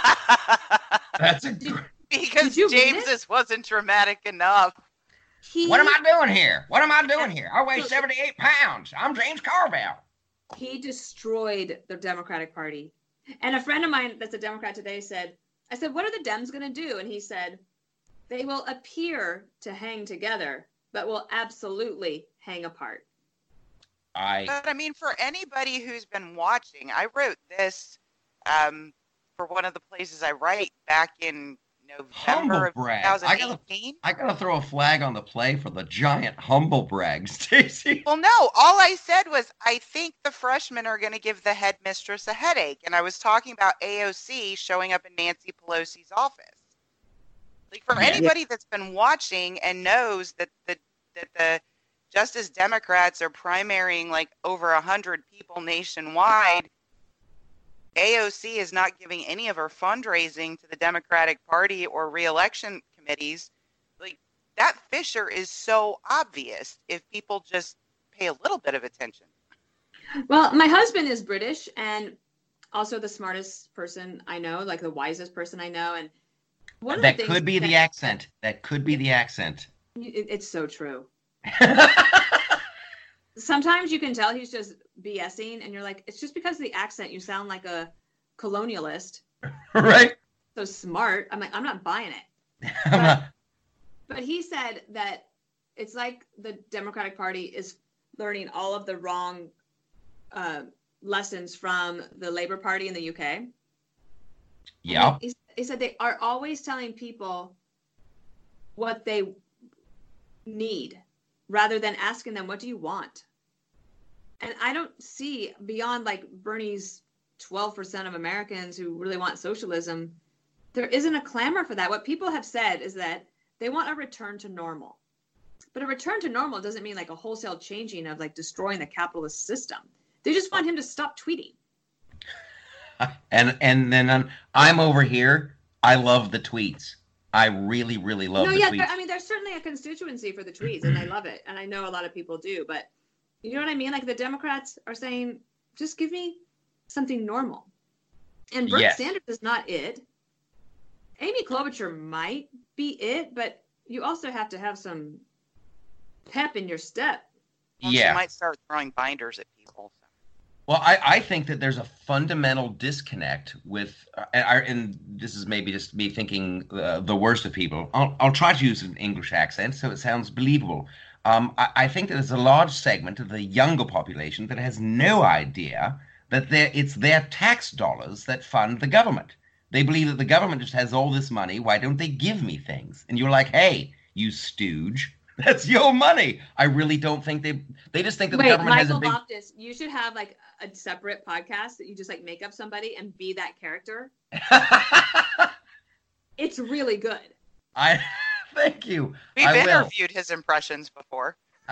That's a. Did, Because Did you read it? James's wasn't dramatic enough. he What am I doing here? What am I doing here? I weigh So- seventy-eight pounds. I'm James Carville. he destroyed the Democratic Party. And a friend of mine that's a Democrat today said, I said, what are the Dems going to do? And he said, they will appear to hang together, but will absolutely hang apart. I. But I mean, for anybody who's been watching, I wrote this um, for one of the places I write back in November of Humble brag. I twenty gotta- eighteen. I gotta throw a flag on the play for the giant humble brag, Stacey. Well, no, all I said was I think the freshmen are going to give the headmistress a headache. And I was talking about A O C showing up in Nancy Pelosi's office. Like for Yeah. anybody that's been watching and knows that the that the Justice Democrats are primarying like over a hundred people nationwide, A O C is not giving any of her fundraising to the Democratic Party or re-election committees. Like, that fissure is so obvious if people just pay a little bit of attention. Well, my husband is British and also the smartest person I know, like the wisest person I know. And one of that the things could be that, the accent. That could be the accent. It, it's so true. Sometimes you can tell he's just BSing, and you're like, it's just because of the accent. You sound like a colonialist. Right. So smart. I'm like, I'm not buying it. I'm But, not- but he said that it's like the Democratic Party is learning all of the wrong uh, lessons from the Labour Party in the U K. Yeah. He, he said they are always telling people what they need rather than asking them, what do you want? And I don't see beyond like Bernie's twelve percent of Americans who really want socialism, there isn't a clamor for that. What people have said is that they want a return to normal. But a return to normal doesn't mean like a wholesale changing of like destroying the capitalist system. They just want him to stop tweeting. And and then I'm, I'm over here. I love the tweets. I really, really love no, the yeah, tweets. there- I mean, there's certainly a constituency for the tweets, and I love it. And I know a lot of people do. But you know what I mean? Like the Democrats are saying, just give me something normal. And Bernie Yes. Sanders is not it. Amy Klobuchar might be it, but you also have to have some pep in your step. Well, Yeah. She might start throwing binders at people. So. Well, I, I think that there's a fundamental disconnect with, uh, and, I, and this is maybe just me thinking uh, the worst of people. I'll, I'll try to use an English accent so it sounds believable. Um, I, I think that there's a large segment of the younger population that has no idea that they're- it's their tax dollars that fund the government. They believe that the government just has all this money. Why don't they give me things? And you're like, hey, you stooge. That's your money. I really don't think they. They just think that the Wait, government has a Michael big. Loftus, you should have like a separate podcast that you just like make up somebody and be that character. It's really good. I thank you. We've I will. interviewed his impressions before.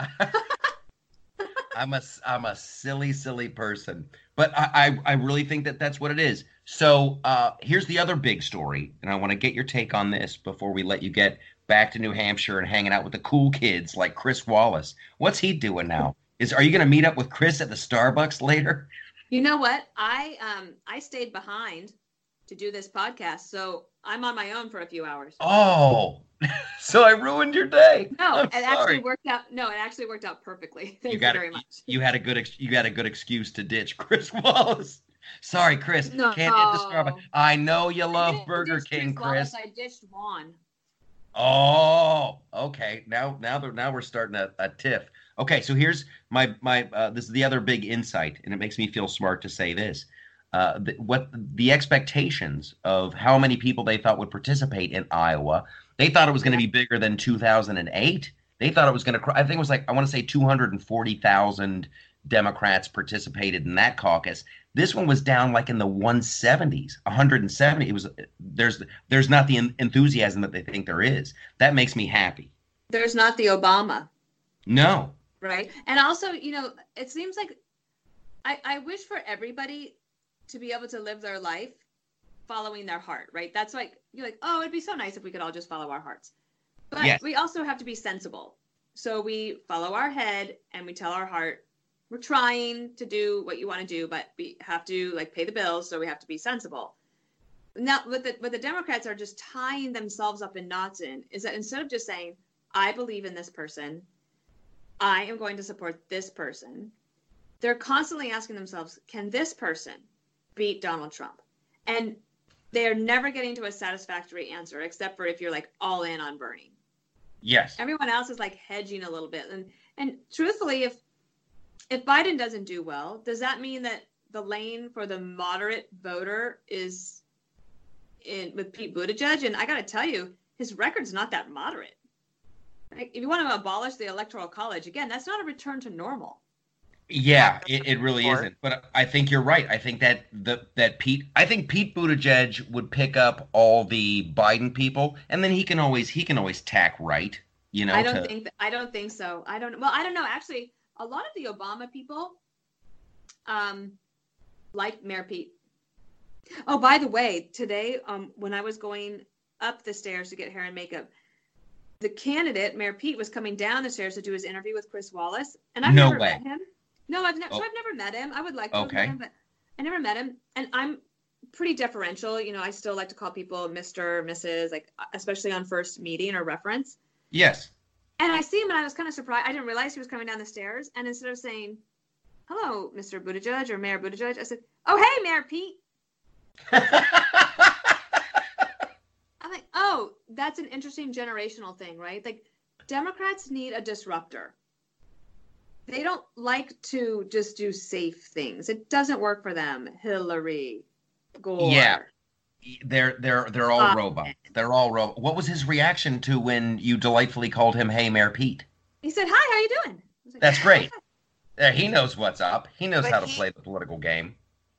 I'm a I'm a silly silly person, but I I, I really think that that's what it is. So uh, here's the other big story, and I want to get your take on this before we let you get back to New Hampshire and hanging out with the cool kids like Chris Wallace. What's he doing now? Is are you going to meet up with Chris at the Starbucks later? You know what? I um I stayed behind to do this podcast, so I'm on my own for a few hours. Oh, so I ruined your day. No, I'm it actually sorry. worked out. No, it actually worked out perfectly. Thank you, got very a, much. You had a good ex, you got a good excuse to ditch Chris Wallace. Sorry, Chris. No. Can't hit the Starbucks. I know you I love didn't Burger ditch King, Wallace, Chris. I ditched Juan. Oh, okay. Now, now, they're, now we're starting a, a tiff. Okay, so here's my my. Uh, this is the other big insight, and it makes me feel smart to say this. Uh, the, what the expectations of how many people they thought would participate in Iowa? They thought it was going to be bigger than two thousand eight. They thought it was going to. I think it was like I want to say two hundred forty thousand Democrats participated in that caucus. This one was down like in the one seventies, one hundred seventy. It was there's there's not the enthusiasm that they think there is. That makes me happy. There's not the Obama, No. right? And also, you know, it seems like I, I wish for everybody to be able to live their life following their heart, right? That's like, you're like, oh, it'd be so nice if we could all just follow our hearts. But Yes. we also have to be sensible. So we follow our head and we tell our heart, we're trying to do what you want to do, but we have to like pay the bills. So we have to be sensible. Now, what the, what the Democrats are just tying themselves up in knots in is that instead of just saying, I believe in this person, I am going to support this person, they're constantly asking themselves, can this person beat Donald Trump? And they're never getting to a satisfactory answer, except for if you're like all in on Bernie. Yes. Everyone else is like hedging a little bit. And and truthfully, if if Biden doesn't do well, does that mean that the lane for the moderate voter is in with Pete Buttigieg? And I got to tell you, his record's not that moderate. Like, if you want to abolish the Electoral College, again, that's not a return to normal. Yeah, it, it really Or- isn't. But I think you're right. I think that the that Pete I think Pete Buttigieg would pick up all the Biden people, and then he can always he can always tack right. You know, I don't to, think th- I don't think so. I don't. Well, I don't know. Actually, a lot of the Obama people, um, like Mayor Pete. Oh, by the way, today, um, when I was going up the stairs to get hair and makeup, the candidate, Mayor Pete, was coming down the stairs to do his interview with Chris Wallace, and I've No never way. met him. No, I've never. Oh. So I've never met him. I would like to have Okay. met him, but I never met him. And I'm pretty deferential. You know, I still like to call people Mister, Missus, like especially on first meeting or reference. Yes. And I see him, and I was kind of surprised. I didn't realize he was coming down the stairs. And instead of saying, "Hello, Mister Buttigieg" or Mayor Buttigieg, I said, "Oh, hey, Mayor Pete." I'm like, oh, that's an interesting generational thing, right? Like, Democrats need a disruptor. They don't like to just do safe things. It doesn't work for them. Hillary, Gore. Yeah. They're they're they're all Uh, robots. They're all robots. What was his reaction to when you delightfully called him "Hey, Mayor Pete"? He said, "Hi, how you doing?" I was like, That's great. Uh, he knows what's up. He knows But how to he- play the political game.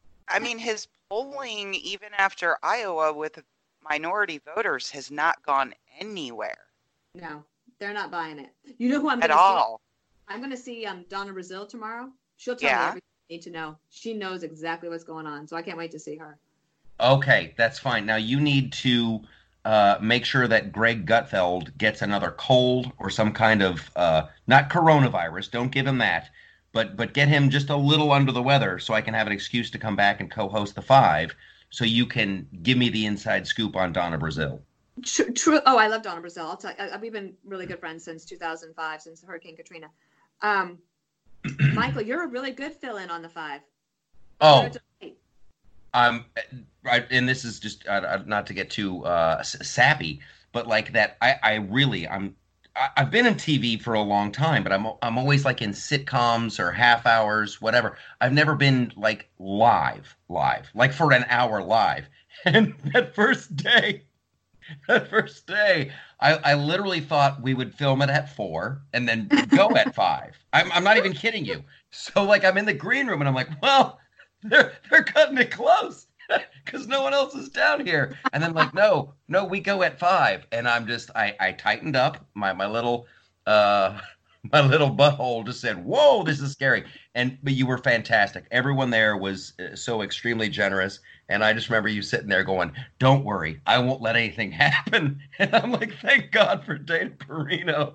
I mean, his polling, even after Iowa with minority voters, has not gone anywhere No, they're not buying it. You know who I'm at going to all. see? I'm going to see um, Donna Brazile tomorrow. She'll tell Yeah. me everything I need to know. She knows exactly what's going on, so I can't wait to see her. Okay, that's fine. Now you need to uh, make sure that Greg Gutfeld gets another cold or some kind of uh, not coronavirus. Don't give him that, but but get him just a little under the weather so I can have an excuse to come back and co-host the Five. So you can give me the inside scoop on Donna Brazile. True. True. Oh, I love Donna Brazile. I'll tell you, we've been really good friends since two thousand five, since Hurricane Katrina. Um, Michael, you're a really good fill-in on the Five. Oh, You're a delight. I'm right, and this is just uh, uh, not to get too uh, s- sappy, but like that. I, I really, I'm. I, I've been in T V for a long time, but I'm I'm always like in sitcoms or half hours, whatever. I've never been like live, live, like for an hour live. And that first day, that first day, I, I literally thought we would film it at four and then go at five. I'm I'm not even kidding you. So like I'm in the green room and I'm like, well. They're they're cutting it close because no one else is down here. And then like, no, no, we go at five. And I'm just I I tightened up my my little uh my little butthole just said, whoa, this is scary. And but you were fantastic. Everyone there was uh, so extremely generous. And I just remember you sitting there going, don't worry, I won't let anything happen. And I'm like, thank God for Dana Perino.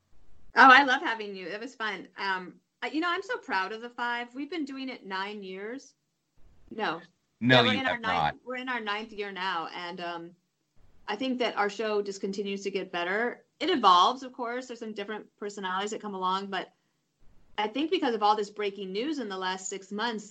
Oh, I love having you. It was fun. Um, I- you know, I'm so proud of the Five. We've been doing it nine years. No. No, Yeah, we're you in have our not. ninth, we're in our ninth year now, and um, I think that our show just continues to get better. It evolves, of course. There's some different personalities that come along, but I think because of all this breaking news in the last six months,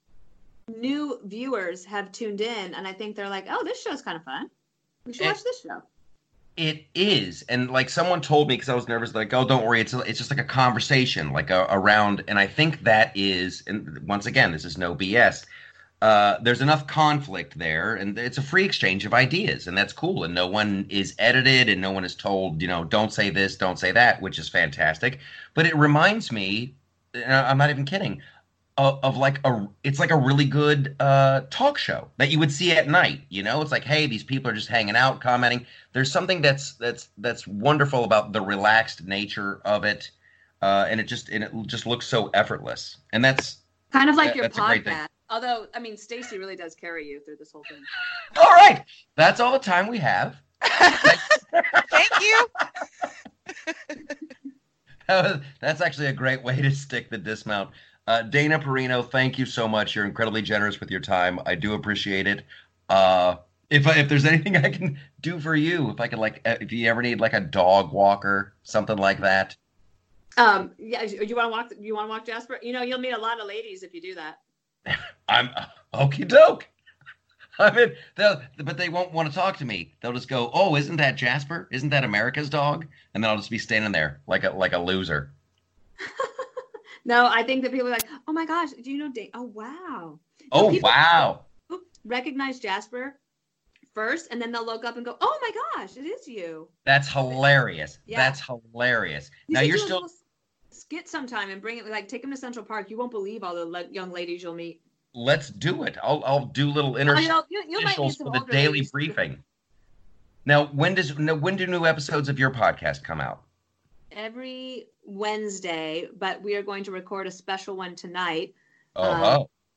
new viewers have tuned in, and I think they're like, "Oh, this show's kind of fun. We should It- watch this show." It is, and like someone told me because I was nervous, like, oh, don't worry, it's it's just like a conversation, like a, around, and I think that is, and once again, this is no B S. Uh, there's enough conflict there, and it's a free exchange of ideas, and that's cool. And no one is edited, and no one is told, you know, don't say this, don't say that, which is fantastic. But it reminds me, and I'm not even kidding, of, of like a, it's like a really good uh, talk show that you would see at night. You know, it's like, hey, these people are just hanging out, commenting. There's something that's that's that's wonderful about the relaxed nature of it, uh, and it just and it just looks so effortless, and that's Kind of like that- your that's a great thing. podcast. Although, I mean, Stacey really does carry you through this whole thing. All right, that's all the time we have. Thank you. That was- that's actually a great way to stick the dismount. Uh, Dana Perino, thank you so much. You're incredibly generous with your time. I do appreciate it. Uh, if I, if there's anything I can do for you, if I could like, uh, if you ever need like a dog walker, something like that. Um, yeah, you want to walk? You want to walk, Jasper? You know, you'll meet a lot of ladies if you do that. I'm okie doke. I mean, they'll, but they won't want to talk to me. They'll just go, "Oh, isn't that Jasper? Isn't that America's dog?" And then I'll just be standing there like a like a loser. No, I think that people are like, "Oh my gosh, do you know Dane? Oh wow." Oh people wow! recognize Jasper first, and then they'll look up and go, "Oh my gosh, it is you." That's hilarious. Yeah. That's hilarious. You now should you're do a still. little skit sometime and bring it, like take them to Central Park. You won't believe all the le- young ladies you'll meet. Let's do it. I'll I'll do little Oh, you know, you, you might meet interstitials some for the older daily ladies, too. briefing. Now, when does no, when do new episodes of your podcast come out? Every Wednesday, but we are going to record a special one tonight. Oh, Um, oh.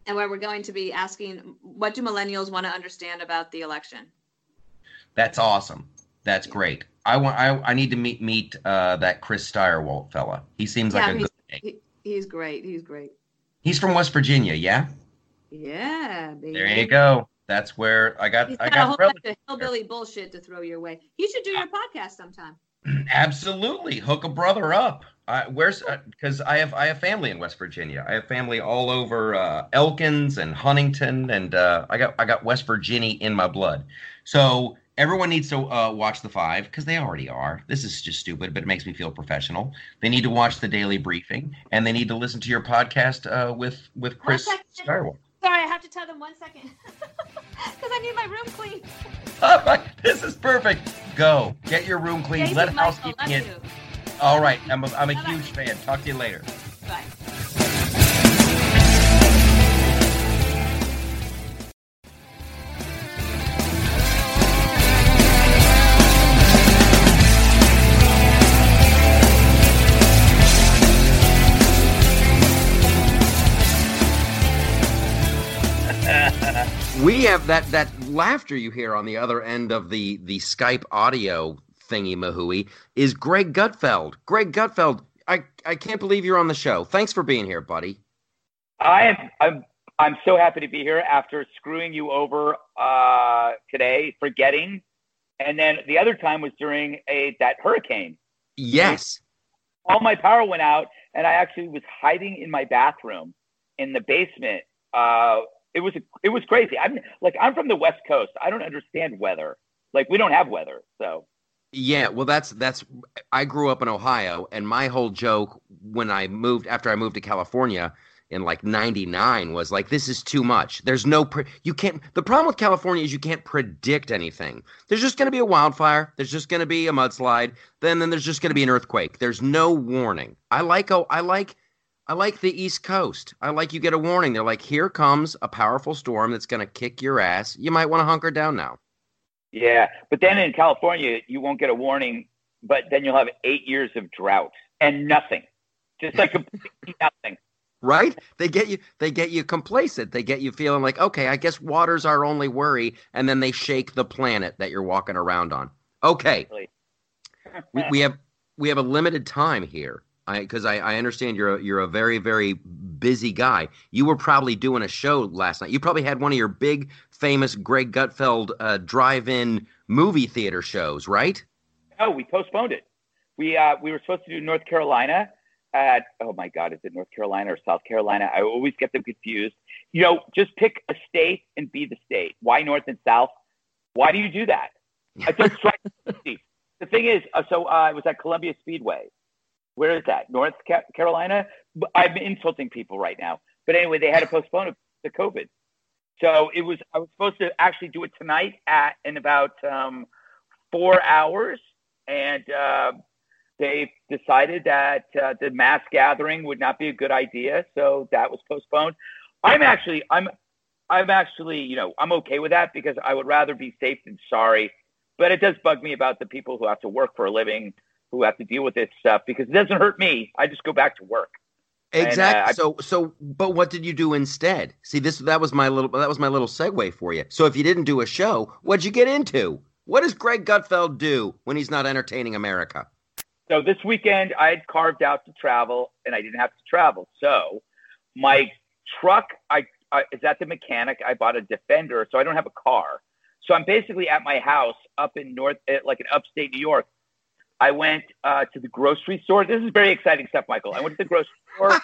and where we're going to be asking, what do millennials want to understand about the election? That's awesome. That's great. I want. I, I need to meet meet uh, that Chris Steyerwalt fella. He seems Yeah, like a he's, good egg. he, he's great. He's great. He's from West Virginia, yeah. Yeah, baby. There you go. That's where I got. He's I got a got whole relatives bunch of hillbilly bullshit to throw your way. You should do your podcast sometime. Absolutely, hook a brother up. I, where's because I have I have family in West Virginia. I have family all over uh, Elkins and Huntington, and uh, I got I got West Virginia in my blood. So everyone needs to uh, watch The Five because they already are. This is just stupid, but it makes me feel professional. They need to watch the Daily Briefing, and they need to listen to your podcast uh, with with Chris Steyerwalt. Sorry, I have to tell them one second because I need my room clean. Oh, this is perfect. Go get your room clean. Jason, Let Michael, housekeeping love in. you. All right, I'm a, I'm a Bye-bye. huge fan. Talk to you later. Bye. We have that that laughter you hear on the other end of the the Skype audio thingy mahooey is Greg Gutfeld. Greg Gutfeld, I, I can't believe you're on the show. Thanks for being here, buddy. I am I'm I'm so happy to be here after screwing you over uh, today, forgetting, and then the other time was during a that hurricane. Yes. All my power went out, and I actually was hiding in my bathroom in the basement. Uh, it was it was crazy. I'm like I'm from the West Coast. I don't understand weather. Like we don't have weather, so. Yeah, well, that's that's. I grew up in Ohio, and my whole joke when I moved after I moved to California in like ninety-nine was like, this is too much. There's no pre- you can't. The problem with California is you can't predict anything. There's just going to be a wildfire. There's just going to be a mudslide. Then then there's just going to be an earthquake. There's no warning. I like oh I like. I like the East Coast. I like you get a warning. They're like, here comes a powerful storm that's going to kick your ass. You might want to hunker down now. Yeah, but then in California, you won't get a warning, but then you'll have eight years of drought and nothing, just like completely nothing. Right? They get you. They get you complacent. They get you feeling like, okay, I guess water's our only worry, and then they shake the planet that you're walking around on. Okay, we, we have we have a limited time here. I because I, I understand you're a, you're a very very busy guy. You were probably doing a show last night. You probably had one of your big famous Greg Gutfeld uh, drive-in movie theater shows, right? No, we postponed it. We uh, we were supposed to do North Carolina at oh my God, is it North Carolina or South Carolina? I always get them confused. You know, just pick a state and be the state. Why North and South? Why do you do that? I just try. The thing is, uh, so uh, I was at Columbia Speedway. Where is that? North Carolina? I'm insulting people right now. But anyway, they had to postpone it to COVID. So it was, I was supposed to actually do it tonight at, in about um, four hours. And uh, they decided that uh, the mass gathering would not be a good idea. So that was postponed. I'm actually, I'm, I'm actually, you know, I'm okay with that because I would rather be safe than sorry. But it does bug me about the people who have to work for a living, who have to deal with this stuff because it doesn't hurt me. I just go back to work. Exactly. And, uh, so, so, but what did you do instead? See, this that was my little that was my little segue for you. So, if you didn't do a show, what'd you get into? What does Greg Gutfeld do when he's not entertaining America? So this weekend, I had carved out to travel, and I didn't have to travel. So my truck, I, I is at the mechanic. I bought a Defender, so I don't have a car. So I'm basically at my house up in North, like in upstate New York. I went uh, to the grocery store. This is very exciting stuff, Michael. I went to the grocery store.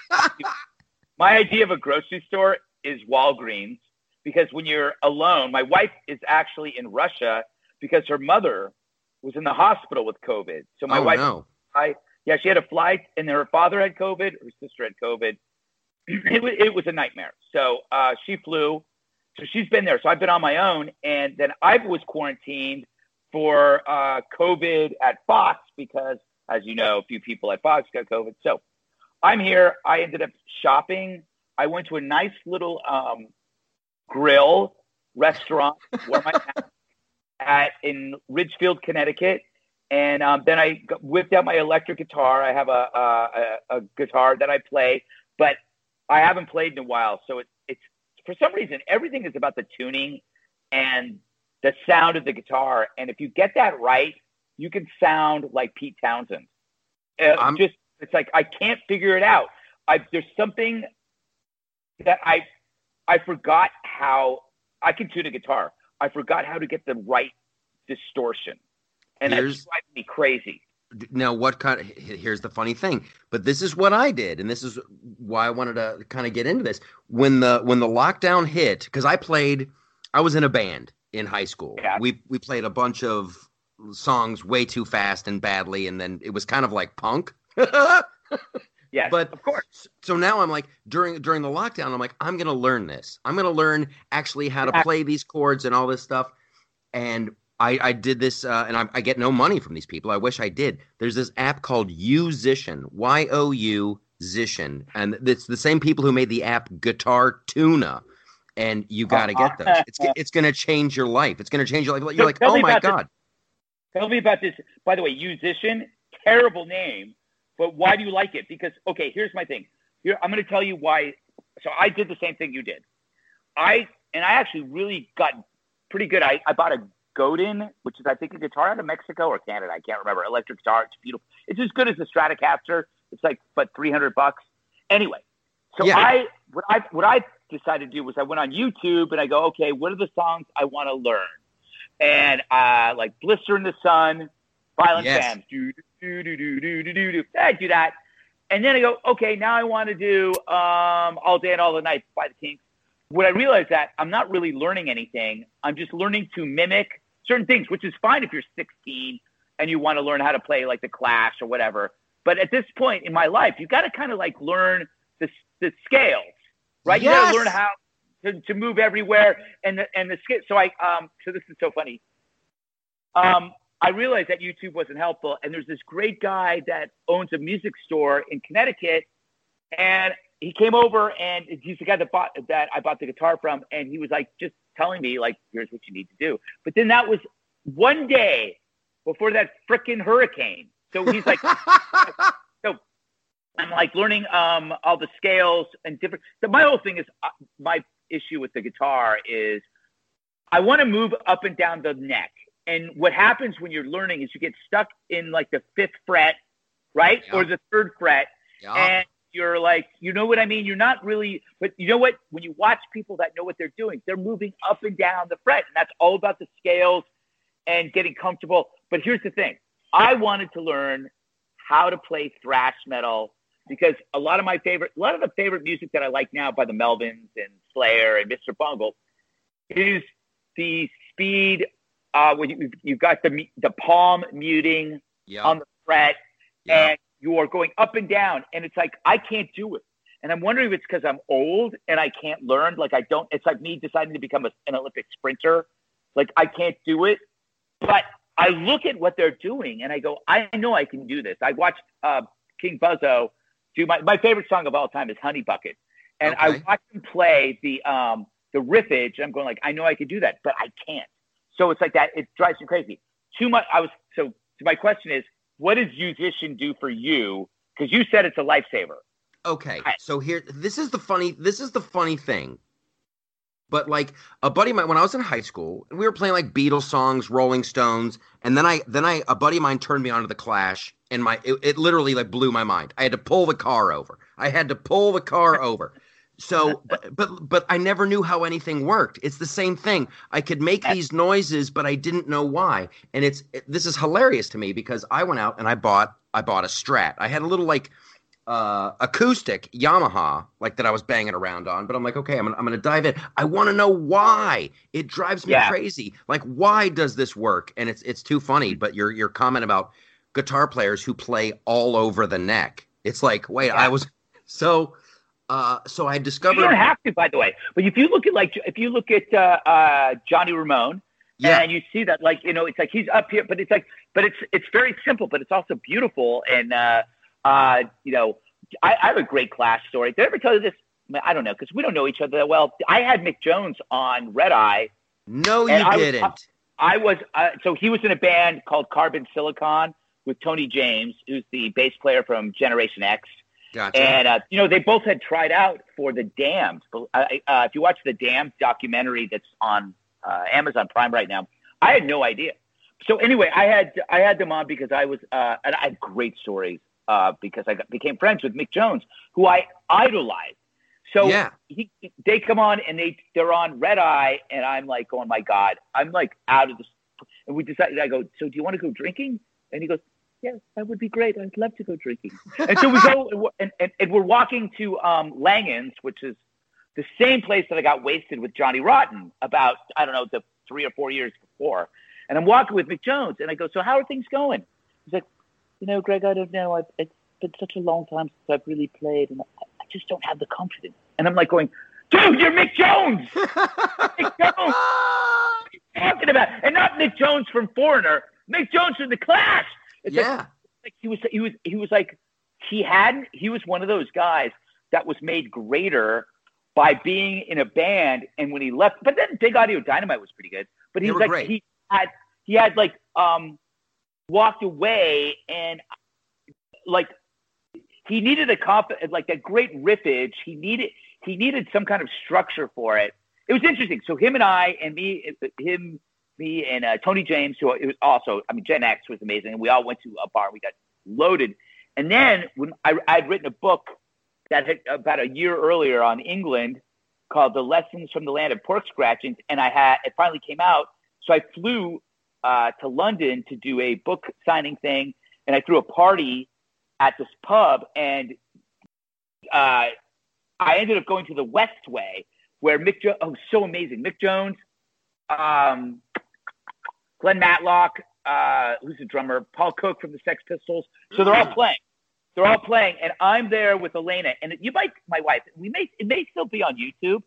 My idea of a grocery store is Walgreens because when you're alone, my wife is actually in Russia because her mother was in the hospital with COVID. So my oh, wife, no. I, yeah, she had a flight and her father had COVID. Her sister had COVID. It was, it was a nightmare. So uh, she flew. So she's been there. So I've been on my own. And then I was quarantined for uh, COVID at Fox because, as you know, a few people at Fox got COVID. So I'm here. I ended up shopping. I went to a nice little um, grill restaurant where my at in Ridgefield, Connecticut. And um, then I whipped out my electric guitar. I have a, a, a, a guitar that I play, but I haven't played in a while. So it, it's for some reason, everything is about the tuning and the sound of the guitar. And if you get that right, you can sound like Pete Townsend. Uh, I'm- just, it's like, I can't figure it out. I, there's something that I, I forgot how I can tune a guitar. I forgot how to get the right distortion. And Here's- that's driving me crazy. Now, what kind of, here's the funny thing, but this is what I did, and this is why I wanted to kind of get into this. When the when the lockdown hit, because I played, I was in a band in high school. Yeah. We we played a bunch of songs way too fast and badly, and then it was kind of like punk. Yes, But of course. So now I'm like, during during the lockdown, I'm like, I'm gonna learn this. I'm gonna learn actually how to Yeah. play these chords and all this stuff. And I, I did this, uh, and I, I get no money from these people. I wish I did. There's this app called Youzician, Y O U Zician, and it's the same people who made the app Guitar Tuna. And you got to get those. It's it's going to change your life. It's going to change your life. You're like, Tell oh me my about this. god. Tell me about this. By the way, Youzician, terrible name, but why do you like it? Because, okay, here's my thing. Here, I'm going to tell you why. So I did the same thing you did. I and I actually really got pretty good. I, I bought a Godin, which is, I think, a guitar out of Mexico or Canada. I can't remember. Electric guitar. It's beautiful. It's as good as the Stratocaster. It's like, but three hundred bucks. Anyway, so Yeah. I what I what I decided to do was I went on YouTube and I go, okay, what are the songs I want to learn? And uh, like Blister in the Sun, Violent Yes. Femmes, do do do do do do do do. I do that, and then I go, okay, now I want to do um, All Day and All the Night by the Kinks. What I realized that I'm not really learning anything. I'm just learning to mimic certain things, which is fine if you're sixteen and you want to learn how to play like the Clash or whatever. But at this point in my life, you got to kind of like learn the the scales, right? You got Yes. to learn how to, to move everywhere and the and the scale. So I um so this is so funny. Um, I realized that YouTube wasn't helpful, and there's this great guy that owns a music store in Connecticut, and he came over, and he's the guy that bought that I bought the guitar from, and he was like just telling me like, here's what you need to do. But then that was one day before that frickin' hurricane. So he's like, so I'm like learning um all the scales and different. So my whole thing is uh, my issue with the guitar is I want to move up and down the neck. And what happens when you're learning is you get stuck in like the fifth fret, right? Yeah. Or the third fret. Yeah. And you're like, you know what I mean? You're not really, but you know what? When you watch people that know what they're doing, they're moving up and down the fret. And that's all about the scales and getting comfortable. But here's the thing. I wanted to learn how to play thrash metal because a lot of my favorite, a lot of the favorite music that I like now by the Melvins and Slayer and Mister Bungle is the speed. Uh, when you, you've got the the palm muting Yeah. on the fret, Yeah. and you are going up and down, and it's like I can't do it. And I'm wondering if it's because I'm old and I can't learn. Like I don't. It's like me deciding to become a, an Olympic sprinter. Like I can't do it, but I look at what they're doing and I go, I know I can do this. I watched uh, King Buzzo do my my favorite song of all time is Honey Bucket, and I Okay. watched him play the um the riffage. And I'm going like, I know I can do that, but I can't. So it's like that. It drives me crazy. Too much. I was so. So my question is, what does Youzician do for you? Because you said it's a lifesaver. Okay, Right. so here, this is the funny, this is the funny thing. But like a buddy of mine, when I was in high school, we were playing like Beatles songs, Rolling Stones, and then I, then I, a buddy of mine turned me on to the Clash, and my, it, it literally like blew my mind. I had to pull the car over. I had to pull the car over. So, but, but, but I never knew how anything worked. It's the same thing. I could make these noises, but I didn't know why. And it's, it, this is hilarious to me because I went out and I bought, I bought a Strat. I had a little like, uh, acoustic Yamaha, like that I was banging around on, but I'm like, okay, I'm gonna, I'm gonna dive in. I want to know why. It drives me Yeah. crazy. Like, why does this work? And it's, it's too funny, but your, your comment about guitar players who play all over the neck. It's like, wait, Yeah. I was, so, Uh, so I discovered. You don't have to, by the way. But if you look at like if you look at uh, uh, Johnny Ramone, Yeah. and you see that like you know it's like he's up here, but it's like but it's it's very simple, but it's also beautiful. And uh, uh, you know, I, I have a great Clash story. Did I ever tell you this? I don't know because we don't know each other that well. I had Mick Jones on Red Eye. No, you And I was- didn't. I was uh, so he was in a band called Carbon Silicon with Tony James, who's the bass player from Generation X. Gotcha. And, uh, you know, they both had tried out for The Damned. Uh, uh, if you watch The Damned documentary that's on uh, Amazon Prime right now, I had no idea. So anyway, I had I had them on because I was uh, – and I had great stories uh, because I got, became friends with Mick Jones, who I idolized. So yeah. he, they come on and they, they're on Red Eye, and I'm like, oh, my God. I'm like out of the – and we decided – I go, so do you want to go drinking? And he goes, yes, that would be great. I'd love to go drinking. And so we go and, and, and we're walking to um, Langan's, which is the same place that I got wasted with Johnny Rotten about, I don't know, the three or four years before. And I'm walking with Mick Jones, and I go, so how are things going? He's like, you know, Greg, I don't know. I've, it's been such a long time since I've really played, and I, I just don't have the confidence. And I'm like going, dude, you're Mick Jones. Mick Jones. What are you talking about? And not Mick Jones from Foreigner. Mick Jones from The Clash. It's yeah. Like, like he was, he was, he was like, he had, he was one of those guys that was made greater by being in a band. And when he left, but then Big Audio Dynamite was pretty good. But he they was were like, great. he had, he had like, um, walked away and like, he needed a comp, like a great riffage. He needed, he needed some kind of structure for it. It was interesting. So him and I and me, him, me and uh, Tony James, who it was also, I mean, Gen X was amazing. And we all went to a bar. We got loaded. And then when I, I'd written a book that had about a year earlier on England called The Lessons from the Land of Pork Scratchings. And I had, it finally came out. So I flew uh, to London to do a book signing thing. And I threw a party at this pub. And uh, I ended up going to the Westway where Mick Jones, oh, so amazing. Mick Jones, um, Glenn Matlock, uh, who's the drummer, Paul Cook from the Sex Pistols. So they're all playing. They're all playing, and I'm there with Elena. And you might, my wife, we may, it may still be on YouTube.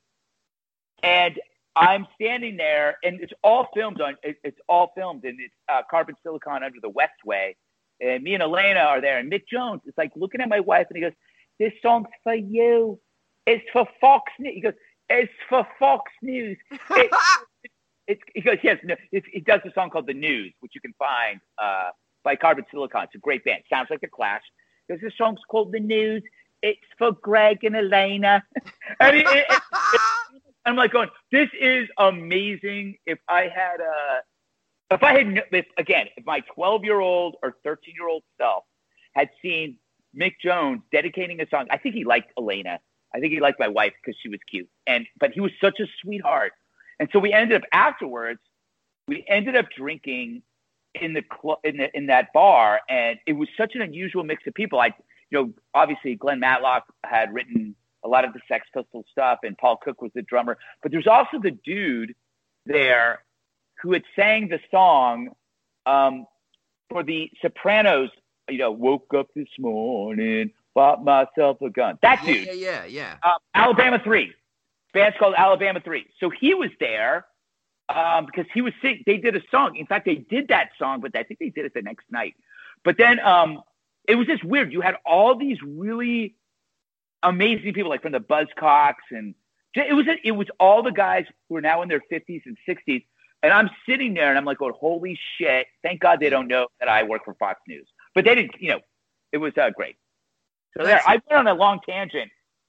And I'm standing there, and it's all filmed on. It, it's all filmed, and it's uh, Carbon Silicon under the Westway. And me and Elena are there, and Mick Jones is like looking at my wife, and he goes, "This song's for you. It's for Fox News." He goes, "It's for Fox News." It's, it's, he goes, "Yes." No, it, it does a song called "The News," which you can find uh, by Carbon Silicon. It's a great band. Sounds like The Clash. Because this song's called "The News." It's for Greg and Elena. And it, it, it, it, I'm like going, this is amazing. If I had a, if I had, if, again, if my twelve-year-old or thirteen-year-old self had seen Mick Jones dedicating a song, I think he liked Elena. I think he liked my wife because she was cute. And but he was such a sweetheart. And so we ended up afterwards. We ended up drinking in the cl- in the, in that bar, and it was such an unusual mix of people. I, you know, obviously Glenn Matlock had written a lot of the Sex Pistols stuff, and Paul Cook was the drummer. But there's also the dude there who had sang the song um, for the Sopranos. You know, woke up this morning, bought myself a gun. That dude, yeah, yeah, yeah. Uh, Alabama three. Band's called Alabama three. So he was there. Um, because he was sick. They did a song. In fact, they did that song, but I think they did it the next night. But then um, it was just weird. You had all these really amazing people, like from the Buzzcocks, and it was it was all the guys who are now in their fifties and sixties. And I'm sitting there, and I'm like, "Oh, holy shit! Thank God they don't know that I work for Fox News." But they didn't. You know, it was uh, great. So there, I went on a long tangent.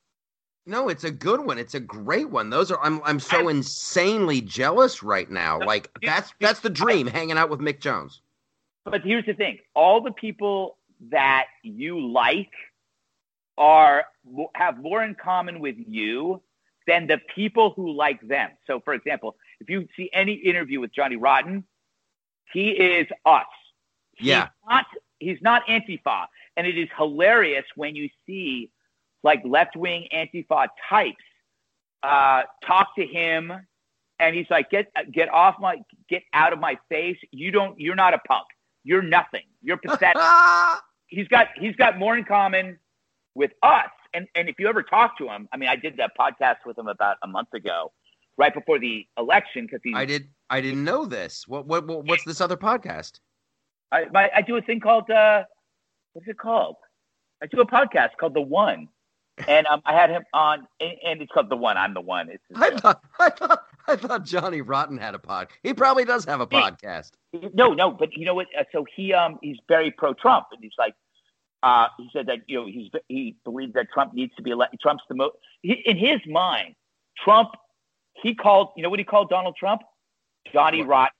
No, it's a good one. It's a great one. Those are I'm I'm so insanely jealous right now. Like that's that's the dream, hanging out with Mick Jones. But here's the thing. All the people that you like are have more in common with you than the people who like them. So for example, if you see any interview with Johnny Rotten, he is us. Yeah. He's not he's not Antifa. And it is hilarious when you see like left-wing Antifa types, uh, talk to him, and he's like, "Get get off my, get out of my face! You don't, you're not a punk. You're nothing. You're pathetic." he's got he's got more in common with us, and and if you ever talk to him, I mean, I did that podcast with him about a month ago, right before the election, because he. I did. I didn't know this. What what, what what's this other podcast? I my, I do a thing called uh, what's it called? I do a podcast called The One. And um, I had him on, and, and it's called The One. I'm the One. It's I thought, I thought, I thought Johnny Rotten had a pod. He probably does have a podcast. No, no, but you know what? Uh, so he, um, he's very pro-Trump, and he's like, Uh, he said that you know he's he believes that Trump needs to be elected. Trump's the most in his mind. Trump, he called you know what he called Donald Trump, Johnny what? Rotten.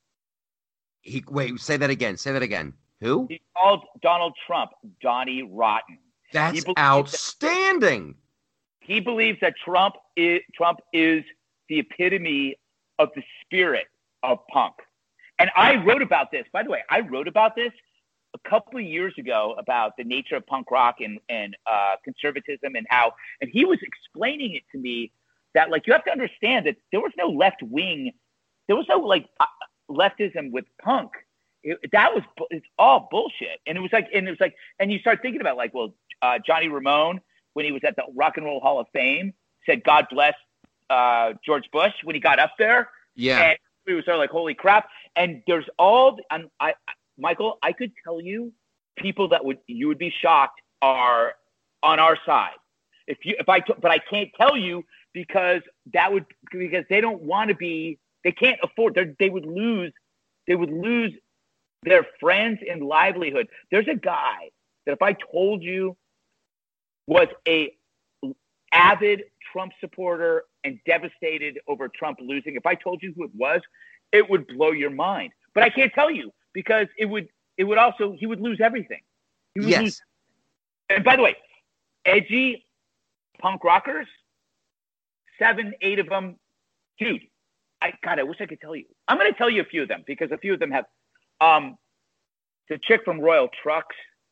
He wait, say that again. Say that again. Who? He called Donald Trump Johnny Rotten. That's outstanding. That, he believes that Trump is Trump is the epitome of the spirit of punk. And I wrote about this. By the way, I wrote about this a couple of years ago about the nature of punk rock and and uh, conservatism and how. And he was explaining it to me that like you have to understand that there was no left wing, there was no like uh, leftism with punk. It, that was it's all bullshit. And it was like and it was like and you start thinking about like well uh, Johnny Ramone when he was at the Rock and Roll Hall of Fame said God bless uh, George Bush when he got up there. Yeah. And we were sort of like, holy crap. And there's all, and I, Michael, I could tell you people that would, you would be shocked are on our side. If you, if I, t- but I can't tell you because that would, because they don't want to be, they can't afford, they would lose, they would lose their friends and livelihood. There's a guy that if I told you was a avid Trump supporter and devastated over Trump losing. If I told you who it was, it would blow your mind. But I can't tell you because it would it would also he would lose everything. He would yes. Lose. And by the way, edgy punk rockers, seven, eight of them, dude. I God, I wish I could tell you. I'm going to tell you a few of them because a few of them have. Um, the chick from Royal Trucks,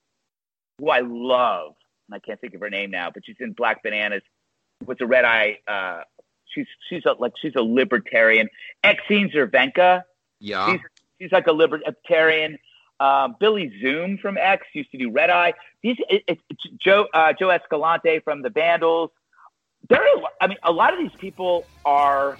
who I love, and I can't think of her name now, but she's in Black Bananas with the red eye. Uh, she's she's a, like she's a libertarian. Exene Cervenka, yeah, she's, she's like a libertarian. Um, Billy Zoom from X used to do Red Eye. These it, it, it's Joe uh, Joe Escalante from the Vandals. There, are, I mean, a lot of these people are.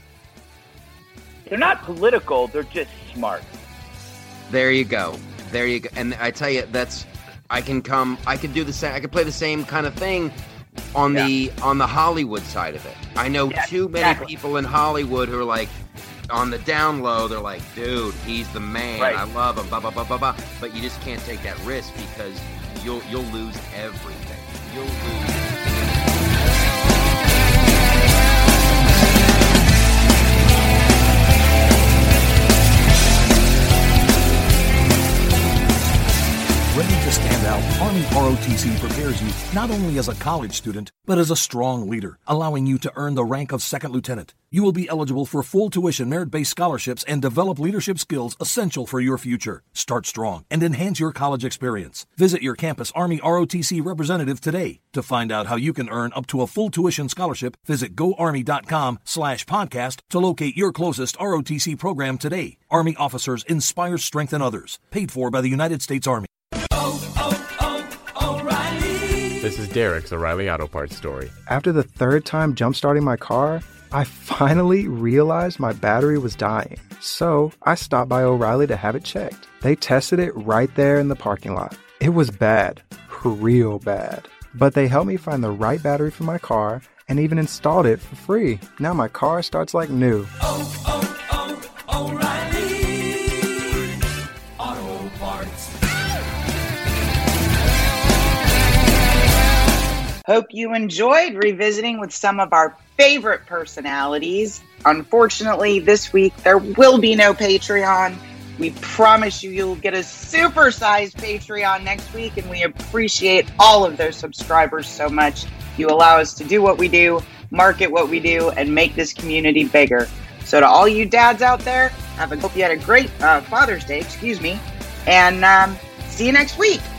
They're not political. They're just smart. There you go. There you go. And I tell you, that's I can come. I can do the same. I can play the same kind of thing on yeah. the on the Hollywood side of it. I know yeah, too many exactly. people in Hollywood who are like. On the down low, they're like, dude, he's the man. Right. I love him. Blah, blah, blah, blah, blah. But you just can't take that risk because you'll you'll lose everything. You'll lose. Ready to stand out, Army R O T C prepares you not only as a college student, but as a strong leader, allowing you to earn the rank of second lieutenant. You will be eligible for full tuition merit-based scholarships and develop leadership skills essential for your future. Start strong and enhance your college experience. Visit your campus Army R O T C representative today. To find out how you can earn up to a full tuition scholarship, visit goarmy.com slash podcast to locate your closest R O T C program today. Army officers inspire, strengthen others. Paid for by the United States Army. This is Derek's O'Reilly Auto Parts story. After the third time jump-starting my car, I finally realized my battery was dying. So I stopped by O'Reilly to have it checked. They tested it right there in the parking lot. It was bad, real bad. But they helped me find the right battery for my car and even installed it for free. Now my car starts like new. Oh, oh, oh, O'Reilly Auto Parts. Hope you enjoyed revisiting with some of our favorite personalities. Unfortunately, this week there will be no Patreon. We promise you you'll get a supersized Patreon next week, and we appreciate all of those subscribers so much. You allow us to do what we do, market what we do, and make this community bigger. So to all you dads out there, have a, hope you had a great uh, Father's Day, excuse me, and um, see you next week.